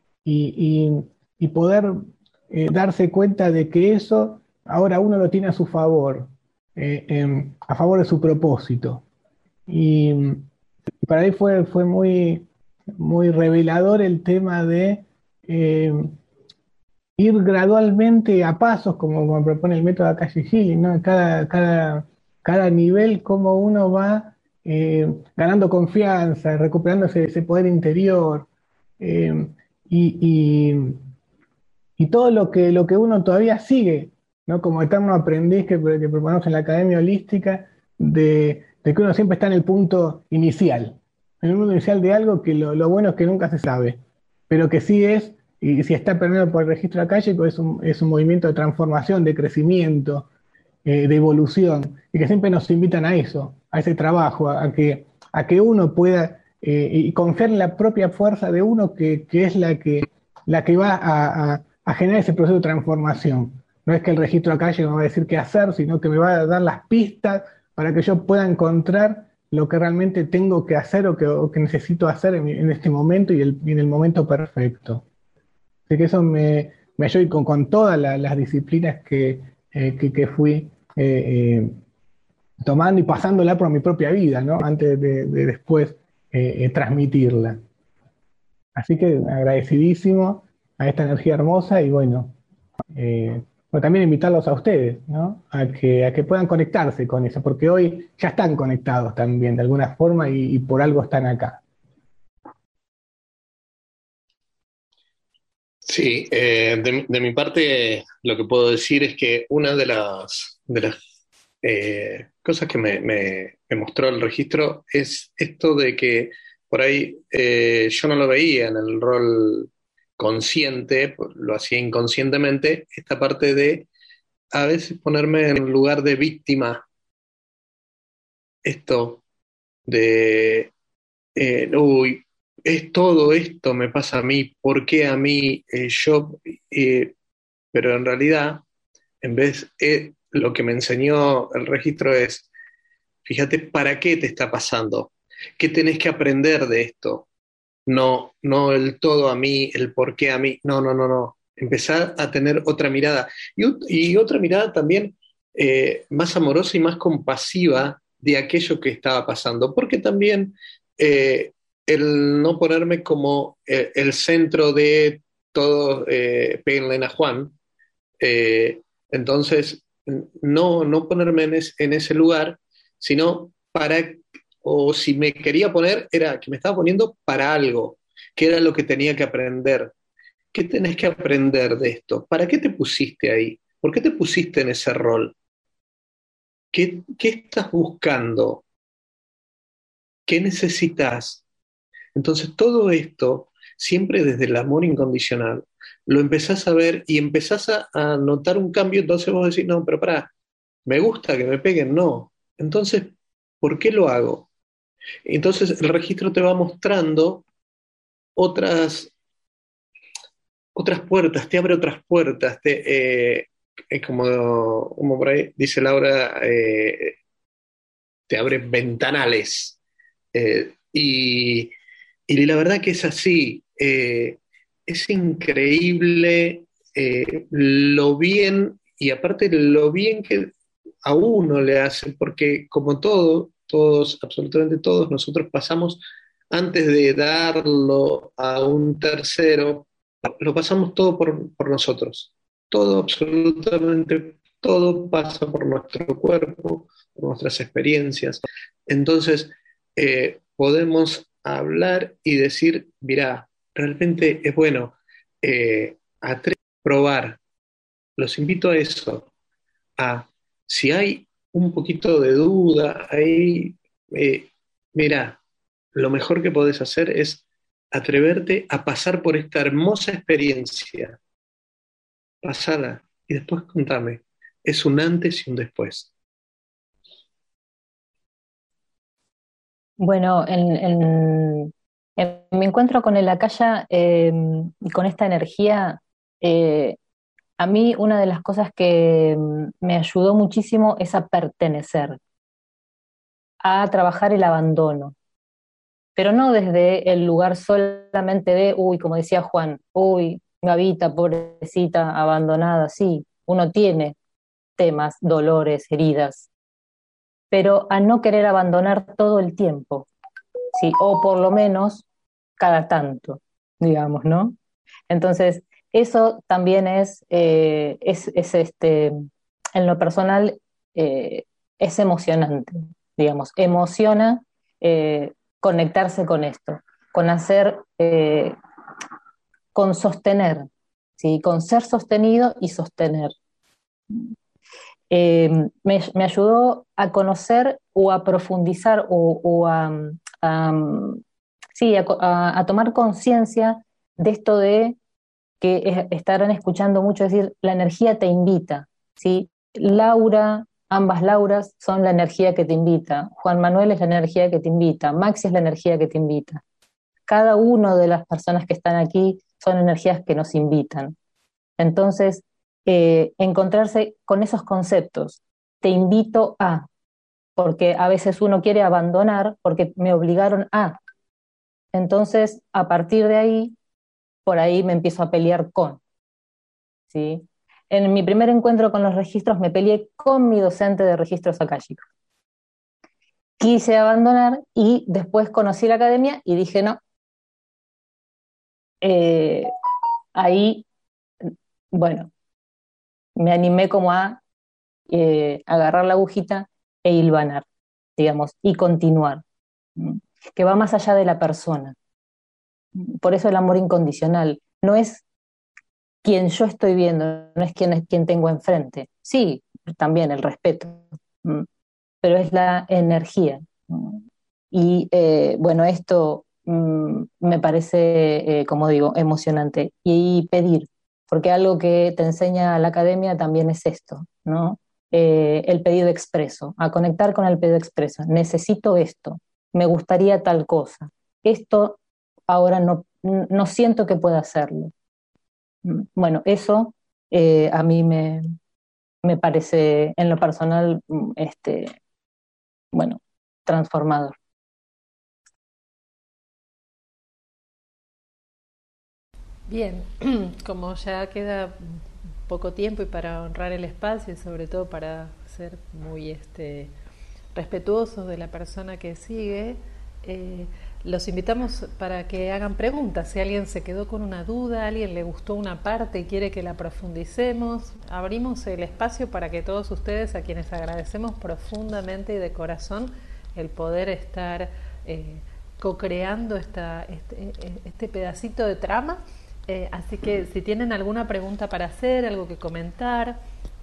y, y- y poder eh, darse cuenta de que eso ahora uno lo tiene a su favor, eh, em, a favor de su propósito. Y, y para mí fue, fue muy, muy revelador el tema de eh, ir gradualmente a pasos, como, como propone el método Akashic Healing, ¿no? Cada, cada, cada nivel, cómo uno va eh, ganando confianza, recuperando ese, ese poder interior. eh, y, y- y todo lo que, lo que uno todavía sigue, ¿no? Como eterno aprendiz que, que proponemos en la Academia Holística, de, de que uno siempre está en el punto inicial, en el punto inicial de algo que lo, lo bueno es que nunca se sabe, pero que sí es, y si está permeado por el registro akáshico, es un, es un movimiento de transformación, de crecimiento, eh, de evolución, y que siempre nos invitan a eso, a ese trabajo, a, a que, a que uno pueda eh, y confiar en la propia fuerza de uno, que, que es la que, la que va a, a- a generar ese proceso de transformación. No es que el registro akáshico me va a decir qué hacer, sino que me va a dar las pistas para que yo pueda encontrar lo que realmente tengo que hacer, o que, o que necesito hacer en, mi- en este momento, y, el, y en el momento perfecto. Así que eso me, me ayudó, y con, con todas la- las disciplinas que, eh, que, que fui eh, eh, tomando y pasándola por mi propia vida, ¿no? Antes de, de después eh, eh, transmitirla. Así que agradecidísimo a esta energía hermosa, y bueno, eh, bueno, también invitarlos a ustedes, ¿no? A que, a que puedan conectarse con eso, porque hoy ya están conectados también de alguna forma, y, y por algo están acá. Sí, eh, de, mi de mi parte lo que puedo decir es que una de las, de las eh, cosas que me, me- me mostró el registro es esto de que por ahí eh, yo no lo veía en el rol consciente, lo hacía inconscientemente, esta parte de a veces ponerme en lugar de víctima, esto de eh, uy, es todo esto me pasa a mí, ¿por qué a mí? Eh, yo, eh, pero en realidad, en vez, eh, lo que me enseñó el registro es, fíjate para qué te está pasando, qué tenés que aprender de esto, no, no el todo a mí, el por qué a mí, no, no, no, no, empezar a tener otra mirada, y, ot- y otra mirada también eh, más amorosa y más compasiva de aquello que estaba pasando, porque también eh, el no ponerme como el, el centro de todo, eh, péguenle a Juan, eh, entonces no, no ponerme en, es, en ese lugar, sino para, o si me quería poner, era que me estaba poniendo para algo, que era lo que tenía que aprender. ¿Qué tenés que aprender de esto? ¿Para qué te pusiste ahí? ¿Por qué te pusiste en ese rol? ¿Qué, qué estás buscando? ¿Qué necesitas? Entonces todo esto, siempre desde el amor incondicional, lo empezás a ver y empezás a, a notar un cambio, entonces vos decís, no, pero pará, me gusta que me peguen, no. Entonces, ¿por qué lo hago? Entonces el registro te va mostrando otras, otras puertas, te abre otras puertas, te, eh, es como, como por ahí dice Laura, eh, te abre ventanales. Eh, y, y la verdad que es así. Eh, es increíble eh, lo bien, y aparte lo bien que a uno le hace, porque como todo, todos, absolutamente todos, nosotros pasamos antes de darlo a un tercero, lo pasamos todo por, por nosotros. Todo, absolutamente todo pasa por nuestro cuerpo, por nuestras experiencias. Entonces, eh, podemos hablar y decir, mirá, realmente es bueno eh, atrever a probar. Los invito a eso, a si hay un poquito de duda, ahí, eh, mirá, lo mejor que podés hacer es atreverte a pasar por esta hermosa experiencia, pasada, y después contame. Es un antes y un después. Bueno, en, en- en mi encuentro con el Akasha eh, y con esta energía, eh, a mí una de las cosas que mm, me ayudó muchísimo es a pertenecer, a trabajar el abandono, pero no desde el lugar solamente de, uy, como decía Juan, uy, Gavita, pobrecita, abandonada, sí, uno tiene temas, dolores, heridas, pero a no querer abandonar todo el tiempo, sí, o por lo menos cada tanto, digamos, ¿no? Entonces, eso también es, eh, es, es este, en lo personal, eh, es emocionante, digamos, emociona eh, conectarse con esto, con hacer, eh, con sostener, ¿sí? Con ser sostenido y sostener. Eh, me, me ayudó a conocer o a profundizar o, o a, a, sí, a, a- a tomar conciencia de esto de que es- estarán escuchando mucho decir, la energía te invita, ¿sí? Laura, ambas Lauras son la energía que te invita, Juan Manuel es la energía que te invita, Maxi es la energía que te invita. Cada una de las personas que están aquí son energías que nos invitan. Entonces, eh, encontrarse con esos conceptos, te invito a, porque a veces uno quiere abandonar porque me obligaron a. Entonces, a partir de ahí, por ahí me empiezo a pelear con, ¿sí? En mi primer encuentro con los registros me peleé con mi docente de registros akáshicos. Quise abandonar y después conocí la academia y dije no. Eh, ahí, bueno, me animé como a eh, agarrar la agujita e hilvanar, digamos, y continuar, ¿m? Que va más allá de la persona. Por eso el amor incondicional no es quien yo estoy viendo, no es quien, es quien tengo enfrente. Sí, también el respeto, ¿m? Pero es la energía. ¿M? Y eh, bueno, esto mm, me parece, eh, como digo, emocionante. Y pedir, porque algo que te enseña la academia también es esto, ¿no? Eh, el pedido expreso, a conectar con el pedido expreso. Necesito esto, me gustaría tal cosa. Esto ahora no, no siento que pueda hacerlo. Mm, Bueno, eso eh, a mí me, me parece en lo personal, mm, este, bueno, transformador. Bien, como ya queda poco tiempo y para honrar el espacio y sobre todo para ser muy este, respetuosos de la persona que sigue, eh, los invitamos para que hagan preguntas. Si alguien se quedó con una duda, a alguien le gustó una parte y quiere que la profundicemos, abrimos el espacio para que todos ustedes, a quienes agradecemos profundamente y de corazón el poder estar eh, co-creando esta, este, este pedacito de trama. Eh, así que si tienen alguna pregunta para hacer, algo que comentar.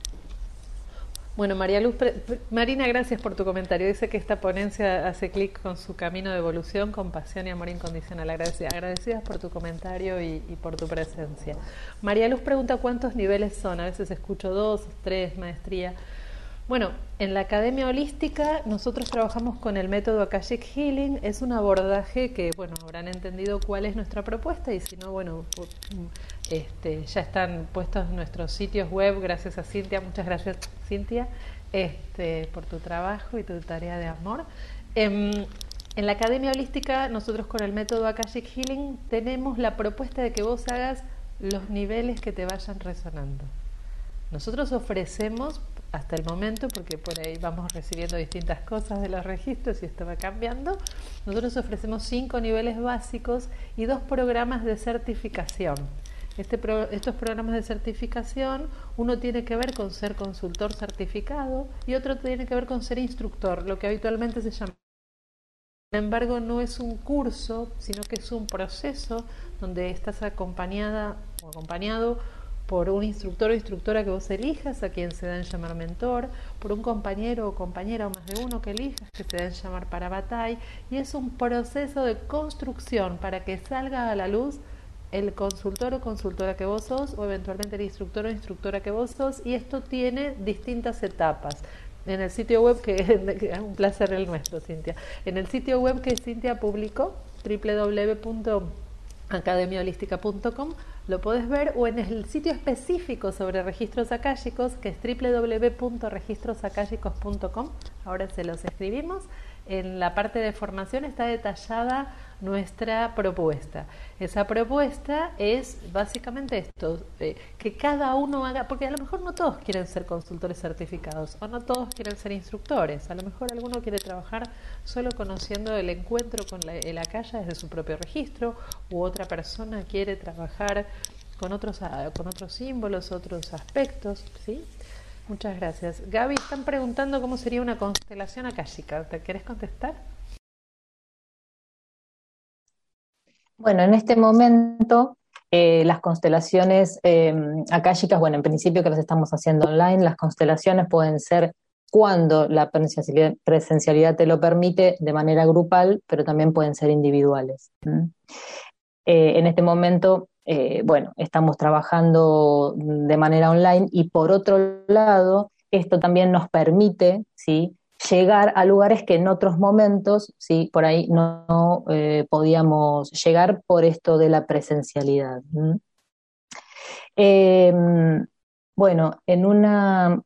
Bueno, María Luz, Marina, gracias por tu comentario. Dice que esta ponencia hace clic con su camino de evolución, compasión y amor incondicional. Agradecida, agradecidas por tu comentario y, y por tu presencia. María Luz pregunta cuántos niveles son. A veces escucho dos, tres, maestría. Bueno, en la Academia Holística nosotros trabajamos con el método Akashic Healing. Es un abordaje que, bueno, habrán entendido cuál es nuestra propuesta y si no, bueno, este, ya están puestos nuestros sitios web. Gracias a Cintia, muchas gracias Cintia, este, por tu trabajo y tu tarea de amor. En, en la Academia Holística nosotros con el método Akashic Healing tenemos la propuesta de que vos hagas los niveles que te vayan resonando. Nosotros ofrecemos hasta el momento, porque por ahí vamos recibiendo distintas cosas de los registros y esto va cambiando, nosotros ofrecemos cinco niveles básicos y dos programas de certificación. Este pro, estos programas de certificación, uno tiene que ver con ser consultor certificado y otro tiene que ver con ser instructor, lo que habitualmente se llama. Sin embargo, no es un curso, sino que es un proceso donde estás acompañada o acompañado por un instructor o instructora que vos elijas, a quien se da en llamar mentor, por un compañero o compañera o más de uno que elijas, que se da en llamar para batalla, y es un proceso de construcción para que salga a la luz el consultor o consultora que vos sos, o eventualmente el instructor o instructora que vos sos, y esto tiene distintas etapas. En el sitio web, que es un placer el nuestro, Cintia, en el sitio web que Cintia publicó, doble u doble u doble u punto academia holística punto com, lo podés ver, o en el sitio específico sobre registros akáshicos, que es doble u doble u doble u punto registros akáshicos punto com. Ahora se los escribimos. En la parte de formación está detallada nuestra propuesta. Esa propuesta es básicamente esto, eh, que cada uno haga, porque a lo mejor no todos quieren ser consultores certificados, o no todos quieren ser instructores, a lo mejor alguno quiere trabajar solo conociendo el encuentro con la, el akasha desde su propio registro, u otra persona quiere trabajar con otros, con otros símbolos, otros aspectos, ¿sí? Muchas gracias. Gaby, están preguntando cómo sería una constelación akáshica. ¿Te querés contestar? Bueno, en este momento eh, las constelaciones eh, akáshicas, bueno, en principio que las estamos haciendo online, las constelaciones pueden ser cuando la presencialidad, presencialidad te lo permite de manera grupal, pero también pueden ser individuales. ¿Mm? Eh, en este momento, eh, bueno, estamos trabajando de manera online y por otro lado, esto también nos permite, ¿sí?, llegar a lugares que en otros momentos, ¿sí?, por ahí no, no eh, podíamos llegar por esto de la presencialidad. ¿Mm? Eh, bueno, en una...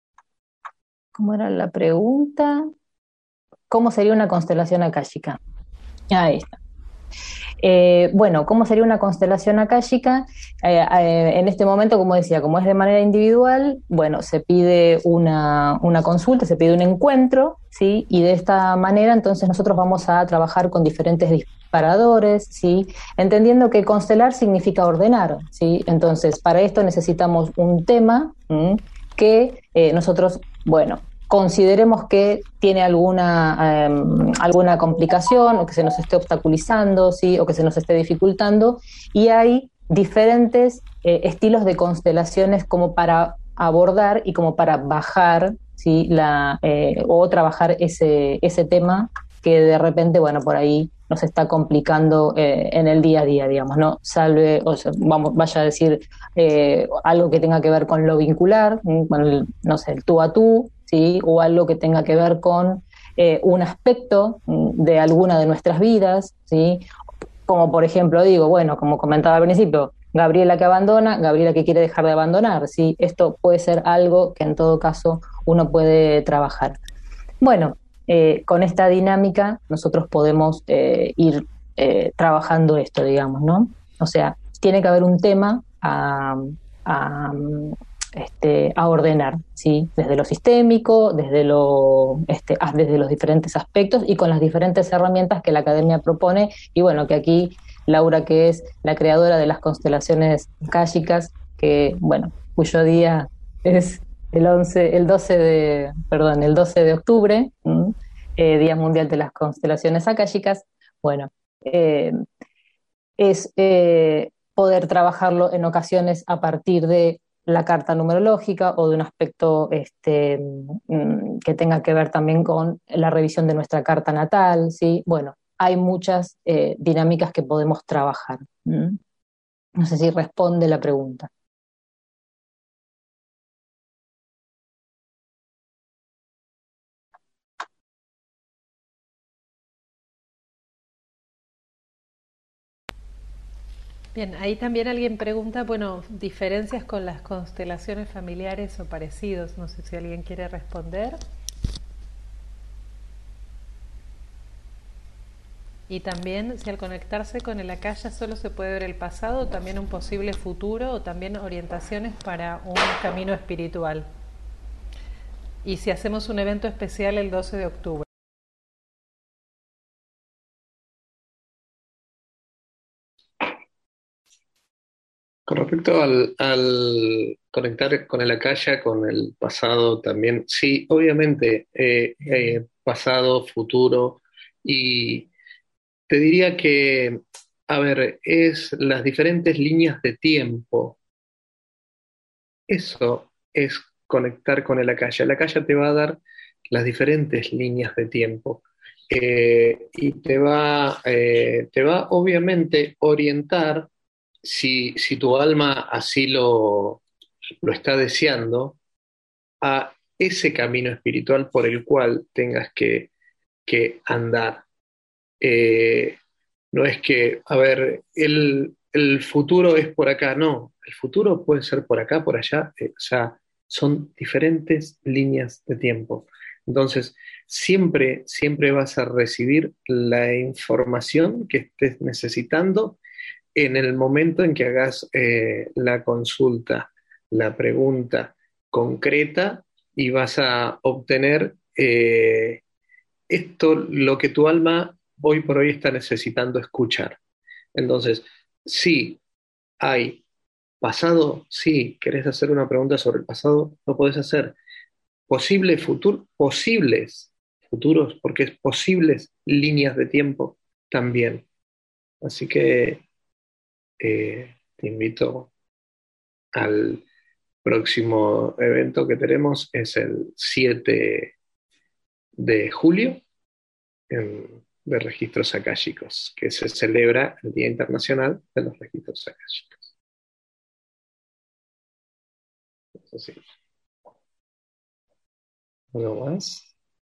¿Cómo era la pregunta? ¿Cómo sería una constelación akáshica? Ahí está. Eh, bueno, ¿cómo sería una constelación akáshica? Eh, eh, en este momento, como decía, como es de manera individual, bueno, se pide una, una consulta, se pide un encuentro, ¿sí? Y de esta manera, entonces, nosotros vamos a trabajar con diferentes disparadores, ¿sí? Entendiendo que constelar significa ordenar, ¿sí? Entonces, para esto necesitamos un tema ¿m? que eh, nosotros, bueno, consideremos que tiene alguna, eh, alguna complicación o que se nos esté obstaculizando, ¿sí?, o que se nos esté dificultando, y hay diferentes eh, estilos de constelaciones como para abordar y como para bajar, ¿sí?, la, eh, o trabajar ese, ese tema que de repente, bueno, por ahí nos está complicando eh, en el día a día, digamos, ¿no? Salve, o sea, vamos, vaya a decir eh, algo que tenga que ver con lo vincular, con el, no sé, el tú a tú, ¿sí?, o algo que tenga que ver con eh, un aspecto de alguna de nuestras vidas, ¿sí?, como por ejemplo, digo, bueno, como comentaba al principio, Gabriela que abandona, Gabriela que quiere dejar de abandonar, ¿sí? Esto puede ser algo que en todo caso uno puede trabajar. Bueno, eh, con esta dinámica nosotros podemos eh, ir eh, trabajando esto, digamos, ¿no? O sea, tiene que haber un tema a, a, este, a ordenar, ¿sí? Desde lo sistémico, desde, lo, este, desde los diferentes aspectos y con las diferentes herramientas que la Academia propone. Y bueno, que aquí Laura, que es la creadora de las constelaciones akáshicas, que, bueno, cuyo día es el once, el doce de, perdón, el doce de octubre, eh, Día Mundial de las Constelaciones Akáshicas. Bueno, eh, es eh, poder trabajarlo en ocasiones a partir de la carta numerológica o de un aspecto este, que tenga que ver también con la revisión de nuestra carta natal, ¿sí? Bueno, hay muchas eh, dinámicas que podemos trabajar. ¿Mm? No sé si responde la pregunta. Bien, ahí también alguien pregunta, bueno, diferencias con las constelaciones familiares o parecidos. No sé si alguien quiere responder. Y también si al conectarse con el akasha solo se puede ver el pasado, también un posible futuro o también orientaciones para un camino espiritual. Y si hacemos un evento especial el doce de octubre. Con respecto al, al conectar con el akasha, con el pasado también, sí, obviamente, eh, eh, pasado, futuro, y te diría que, a ver, es las diferentes líneas de tiempo. Eso es conectar con el akasha. El akasha te va a dar las diferentes líneas de tiempo. Eh, y te va, eh, te va obviamente orientar si, si tu alma así lo, lo está deseando, a ese camino espiritual por el cual tengas que, que andar. Eh, no es que, a ver, el, el futuro es por acá, no, el futuro puede ser por acá, por allá, eh, o sea, son diferentes líneas de tiempo. Entonces, siempre, siempre vas a recibir la información que estés necesitando en el momento en que hagas eh, la consulta, la pregunta concreta y vas a obtener eh, esto, lo que tu alma hoy por hoy está necesitando escuchar. Entonces, sí, hay pasado, sí, querés hacer una pregunta sobre el pasado, lo podés hacer. Posible futuro, posibles futuros, porque es posibles líneas de tiempo también. Así que eh, te invito al próximo evento que tenemos, es el siete de julio, en, de registros akáshicos, que se celebra el Día Internacional de los Registros Akáshicos. Eso sí. ¿Algo más?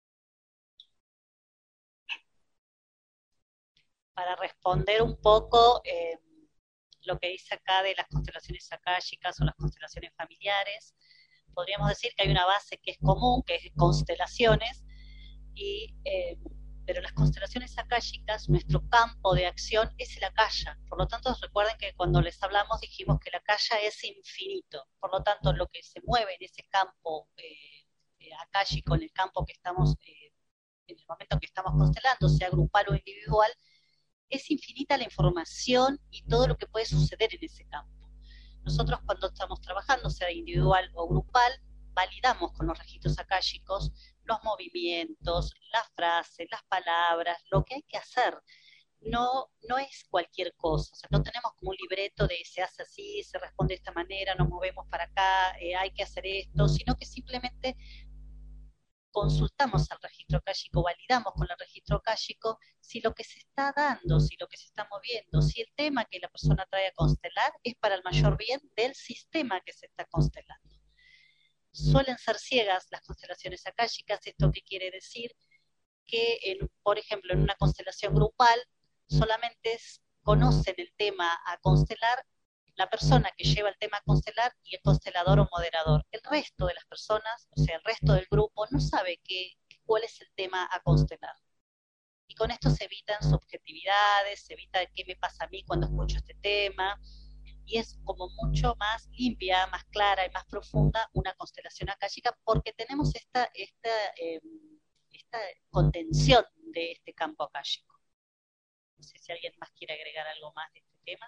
Para responder un poco eh, lo que dice acá de las constelaciones akáshicas o las constelaciones familiares, podríamos decir que hay una base que es común, que es constelaciones, y, eh, pero las constelaciones akáshicas, nuestro campo de acción es el akasha. Por lo tanto, recuerden que cuando les hablamos dijimos que el akasha es infinito. Por lo tanto, lo que se mueve en ese campo eh, eh, akáshico, en el campo que estamos, eh, en el momento en que estamos constelando, sea grupal o individual, es infinita la información y todo lo que puede suceder en ese campo. Nosotros cuando estamos trabajando, sea individual o grupal, validamos con los registros akáshicos los movimientos, las frases, las palabras, lo que hay que hacer. No, no es cualquier cosa, o sea, no tenemos como un libreto de se hace así, se responde de esta manera, nos movemos para acá, eh, hay que hacer esto, sino que simplemente consultamos al registro akáshico, validamos con el registro akáshico si lo que se está dando, si lo que se está moviendo, si el tema que la persona trae a constelar es para el mayor bien del sistema que se está constelando. Suelen ser ciegas las constelaciones akáshicas. ¿Esto qué quiere decir? Que, en, por ejemplo, en una constelación grupal solamente conocen el tema a constelar la persona que lleva el tema a constelar y el constelador o moderador. El resto de las personas, o sea, el resto del grupo, no sabe qué, cuál es el tema a constelar. Y con esto se evitan subjetividades, se evita qué me pasa a mí cuando escucho este tema. y es como mucho más limpia, más clara y más profunda una constelación akáshica, porque tenemos esta, esta, eh, esta contención de este campo akáshico. No sé si alguien más quiere agregar algo más de este tema.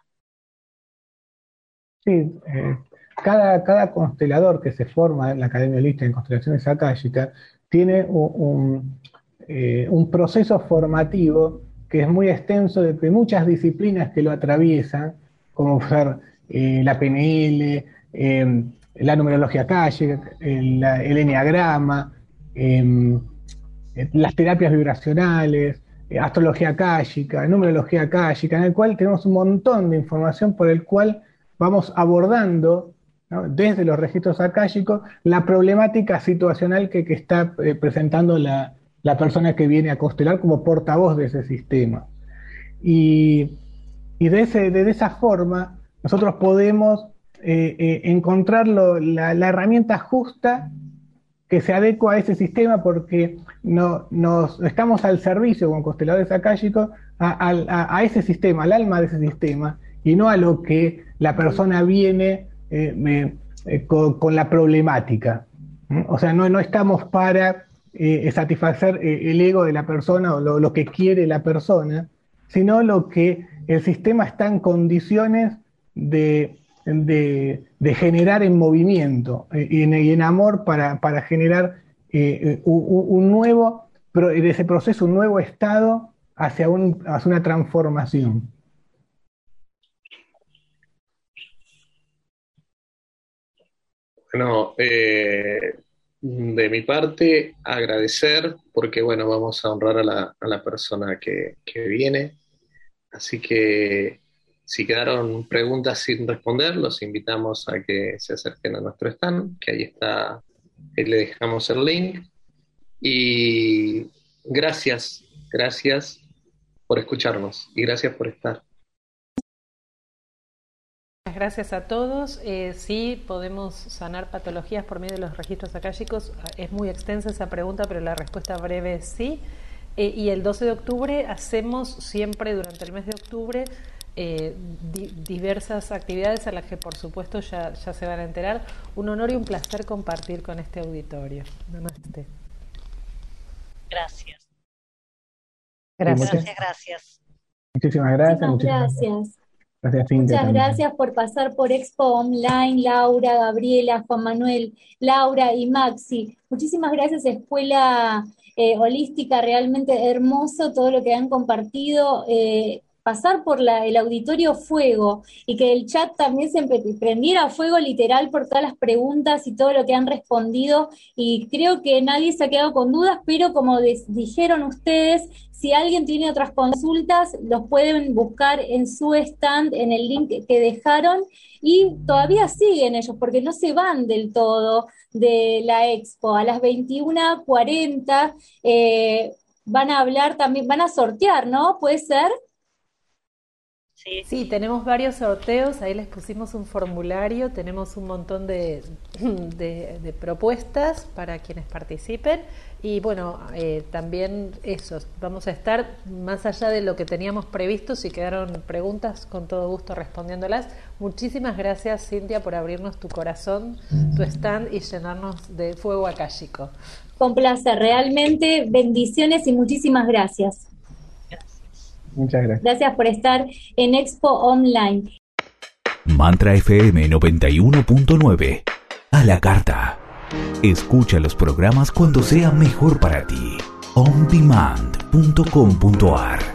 Sí, eh, cada, cada constelador que se forma en la Academia Holística en Constelaciones Akáshicas tiene un, un, eh, un proceso formativo que es muy extenso de, de muchas disciplinas que lo atraviesan, como ser eh, la P N L, eh, la numerología akáshica, el, el enneagrama, eh, las terapias vibracionales, eh, astrología akáshica, numerología akáshica, en el cual tenemos un montón de información por el cual vamos abordando, ¿no?, desde los registros akáshicos la problemática situacional que, que está eh, presentando la, la persona que viene a constelar como portavoz de ese sistema. Y, y de, ese, de esa forma nosotros podemos eh, eh, encontrar lo, la, la herramienta justa que se adecua a ese sistema, porque no, nos estamos al servicio con consteladores akáshicos a, a, a ese sistema, al alma de ese sistema, y no a lo que la persona viene eh, eh, con, con la problemática. ¿Mm? O sea, no, no estamos para eh, satisfacer eh, el ego de la persona o lo, lo que quiere la persona, sino lo que el sistema está en condiciones de, de, de generar en movimiento eh, y, en, y en amor para, para generar eh, un, un nuevo, de ese proceso, un nuevo estado hacia, un, hacia una transformación. Bueno, eh, de mi parte, agradecer, porque bueno, vamos a honrar a la, a la persona que, que viene. Así que si quedaron preguntas sin responder, los invitamos a que se acerquen a nuestro stand, que ahí está, ahí le dejamos el link. Y gracias, gracias por escucharnos y gracias por estar. Gracias a todos. Eh, sí, podemos sanar patologías por medio de los registros akáshicos. Es muy extensa esa pregunta, pero la respuesta breve es sí. Eh, y el doce de octubre hacemos siempre, durante el mes de octubre, eh, di- diversas actividades a las que por supuesto ya, ya se van a enterar. Un honor y un placer compartir con este auditorio. Namaste. Gracias. Gracias. Gracias, gracias. Muchísimas gracias. Muchísimas Muchísimas gracias. gracias, Cintia, Muchas también. gracias por pasar por Expo Online, Laura, Gabriela, Juan Manuel, Laura y Maxi. Muchísimas gracias, Escuela eh, Holística, realmente hermoso todo lo que han compartido. Eh, pasar por la, el auditorio fuego y que el chat también se prendiera a fuego literal por todas las preguntas y todo lo que han respondido, y creo que nadie se ha quedado con dudas, pero como des, dijeron ustedes, si alguien tiene otras consultas, los pueden buscar en su stand, en el link que dejaron, y todavía siguen ellos, porque no se van del todo de la expo. A las veintiuna cuarenta eh, van a hablar también, van a sortear, ¿no? ¿Puede ser? Sí, Sí, tenemos varios sorteos, ahí les pusimos un formulario, tenemos un montón de, de, de propuestas para quienes participen, y bueno, eh, también eso, vamos a estar más allá de lo que teníamos previsto. Si quedaron preguntas, con todo gusto respondiéndolas. Muchísimas gracias, Cintia, por abrirnos tu corazón, tu stand y llenarnos de fuego akáshico. Con placer, realmente bendiciones y muchísimas gracias. Muchas gracias. Gracias por estar en Expo Online. Mantra F M noventa y uno punto nueve. A la carta. Escucha los programas cuando sea mejor para ti. on demand punto com punto a r